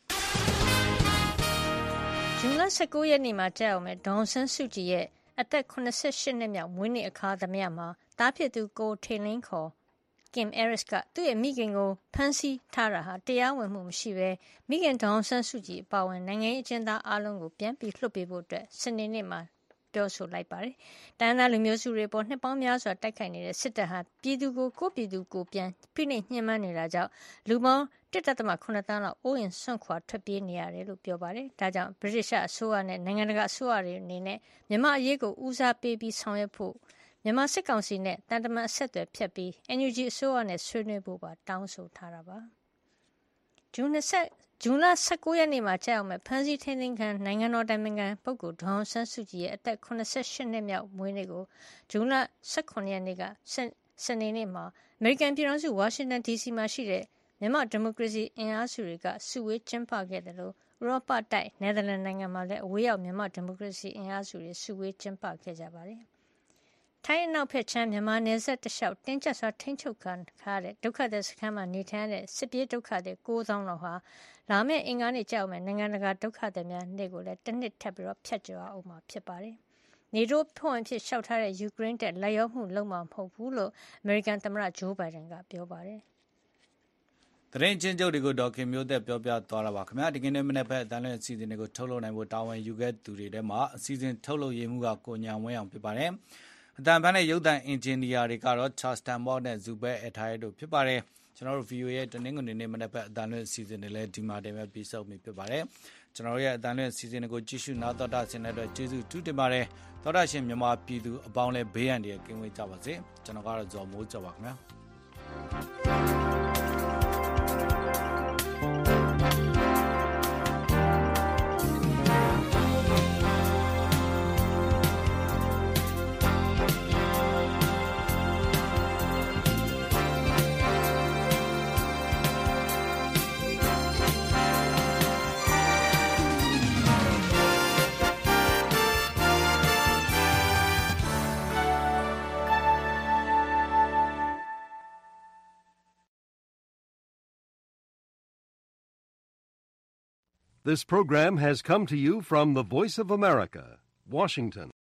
ဇွန်လ၁၉ရက်နေ့မှာကြာအောင်မဲ့ဒေါန်ဆန်းစုကြည်ရဲ့အသက်၇၈နှစ်မြောက်မွေးနေ့အခါသမယမှာတားဖြစ်သူကိုထေလင်းခေါ်Kim Aris ကသူ့ရဲ့မိခင်ကိုဖမ်းဆီးထားတာဟာတရားဝင်မှုမရှိဘဲမိခင်ဒေါန်ဆန်းစုကြည်အပါအဝင်နိုင်ငံရေးအကျဉ်းသားအလုံးကိုပြန်ပြီးလွှတ်ပေးဖို့အတွက်စနေနေ့မှာပြောဆိုလိုက်ပါတယ်။တိုင်းသားလူမျိုးစုတွေပေါ်နှစ်ပေါင်းများစွာတိုက်ခိုက်နေတဲ့စစ်တပ်ဟာပြည်သူကိုကိုပြည်သူကိုပြန်ဖိနှိပ်ညှဉ်းပန်းနေတာကြောင့်လူပေါင်းတစ်ဒသမ ခုနှစ်သန်းလောက်အိုးအိမ်စွန့်ခွာထွက်ပြေးနေရတယ်လို့ပြောပါတယ်။ဒါကြောင့်ဗြိတိရှအစိုးရနဲ့နိုင်ငံတကာအစိုးရတွေအနေနဲ့မြန်မာအရေးကိုဦးစားပေးပြီးဆောင်ရွက်ဖို့မြန်မာစစ်ကောင်စီနဲ့တန်တမန်အဆက်အသွယ်ဖြတ်ပြီး အန်ယူဂျီ အစိုးရနဲ့ဆွေးနွေးဖို့ပါတောင်းဆိုထားတာပါ။ဇွန်လ၁၉ရက်နေ့မှာကြာအောင်မဲ့ဖမ်းဆီးထိန်းသိမ်းခံနိုင်ငံတော်တိုင်ပင်ခံပုဂ္ဂိုလ်ဒေါန်ဆန်းစုကြည်ရဲ့အသက်၇၈နှစ်မြောက်မွေးနေ့ကိုဇွန်လ၁၇ရက်နေ့ကစနေနေ့မှာအမေရိကန်ပြည်ထောင်စုဝါရှင်တန်ဒီစီမှာရှိတဲ့မြန်မာဒီမိုကရေစီအင်အားစုတွေကစုဝေးကျင်းပခဲ့တယ်လို့ဥရောပတိုက်နယ်သာလန်နိုင်ငံမှာလည်းအဝေးရောက်မြန်မာဒီမိုကရေစီအင်အားစုတွေစုဝေးကျင်းပခဲ့ကြပါတယ်။ထိုင်းအနောက်ဘက်ခြမ်းမြန်မာနယ်စပ်တလျှောက်တင်းကျပ်စွာထိန်းချုပ်ခံထားတဲ့ဒုက္ခသည်စခန်းမှာနေထိုင်တဲ့စစ်ပြေးဒုက္ခသည်၉သောင်းလောက်ဟာလာမယ့်အင်္ဂါနေ့ကြောက်မယ်နိုင်ငံတကာဒုက္ခသည်များနေ့ကိုလည်းတစ်နှစ်ထပ်ပြီးတော့ဖျက်ကျော်အောင်မှာဖြစ်ပါတယ်။နေတိုးဖွင့်အဖြစ်လျှောက်ထားတဲ့ယူကရိန်းတက်လက်ရောက်မှုလုံးမှာမဟုတ်ဘူးလို့အမေရိကန်သမ္မတဂျိုးဘိုင်ဒန်ကပြောပါတယ်။သတင်းချင်းချုပ်တွေကိုဒေါခင်မျိုးသက်ပြောပြသွားတာပါခင်ဗျာဒီကနေ့မနေ့ဖက်အတန်းလွင့်အစီအစဉ်တွေကိုထုတ်လုပ်နိုင်ဖို့တာဝန်ယူခဲ့သူတွေထဲမှာအစီအစဉ်ထုတ်လုပ်ရေးမှုကကိုညာဝင်းအောင်ဖြစ်ပါတယ်။အတန်ဖန်နဲ့ရုပ်သံအင်ဂျင်နီယာတွေကတော့ Charleston Mock နဲ့ Zubel Atai တို့ဖြစ်ပါတယ်ကျွန်တော်တို့ ဗီအိုအေ ရဲ့တနင်္ဂနွေနေ့မနေ့ဖက်အတန်လွင့်အစီအစဉ်တွေလည်းဒီမှာတင်မဲ့ပြီးဆုံးပြီဖြစ်ပါတယ်ကျွန်တော်တို့ရဲ့အတန်လွင့်အစီအစဉ်တွေကိုကြည့်ရှုနားတော်တာဆင်တဲ့အတွက်ကျေးဇူးတူးတင်ပါတယ်သောတာရှင်မြန်မာပြည်သူအပေါင်းလည်းဘေးရန်တွေကင်းဝေးကြပါစေကျွန်တော်ကတော့ဇော်မိုးကျော်ပါခင်ဗျာ This program has come to you from the Voice of America, Washington.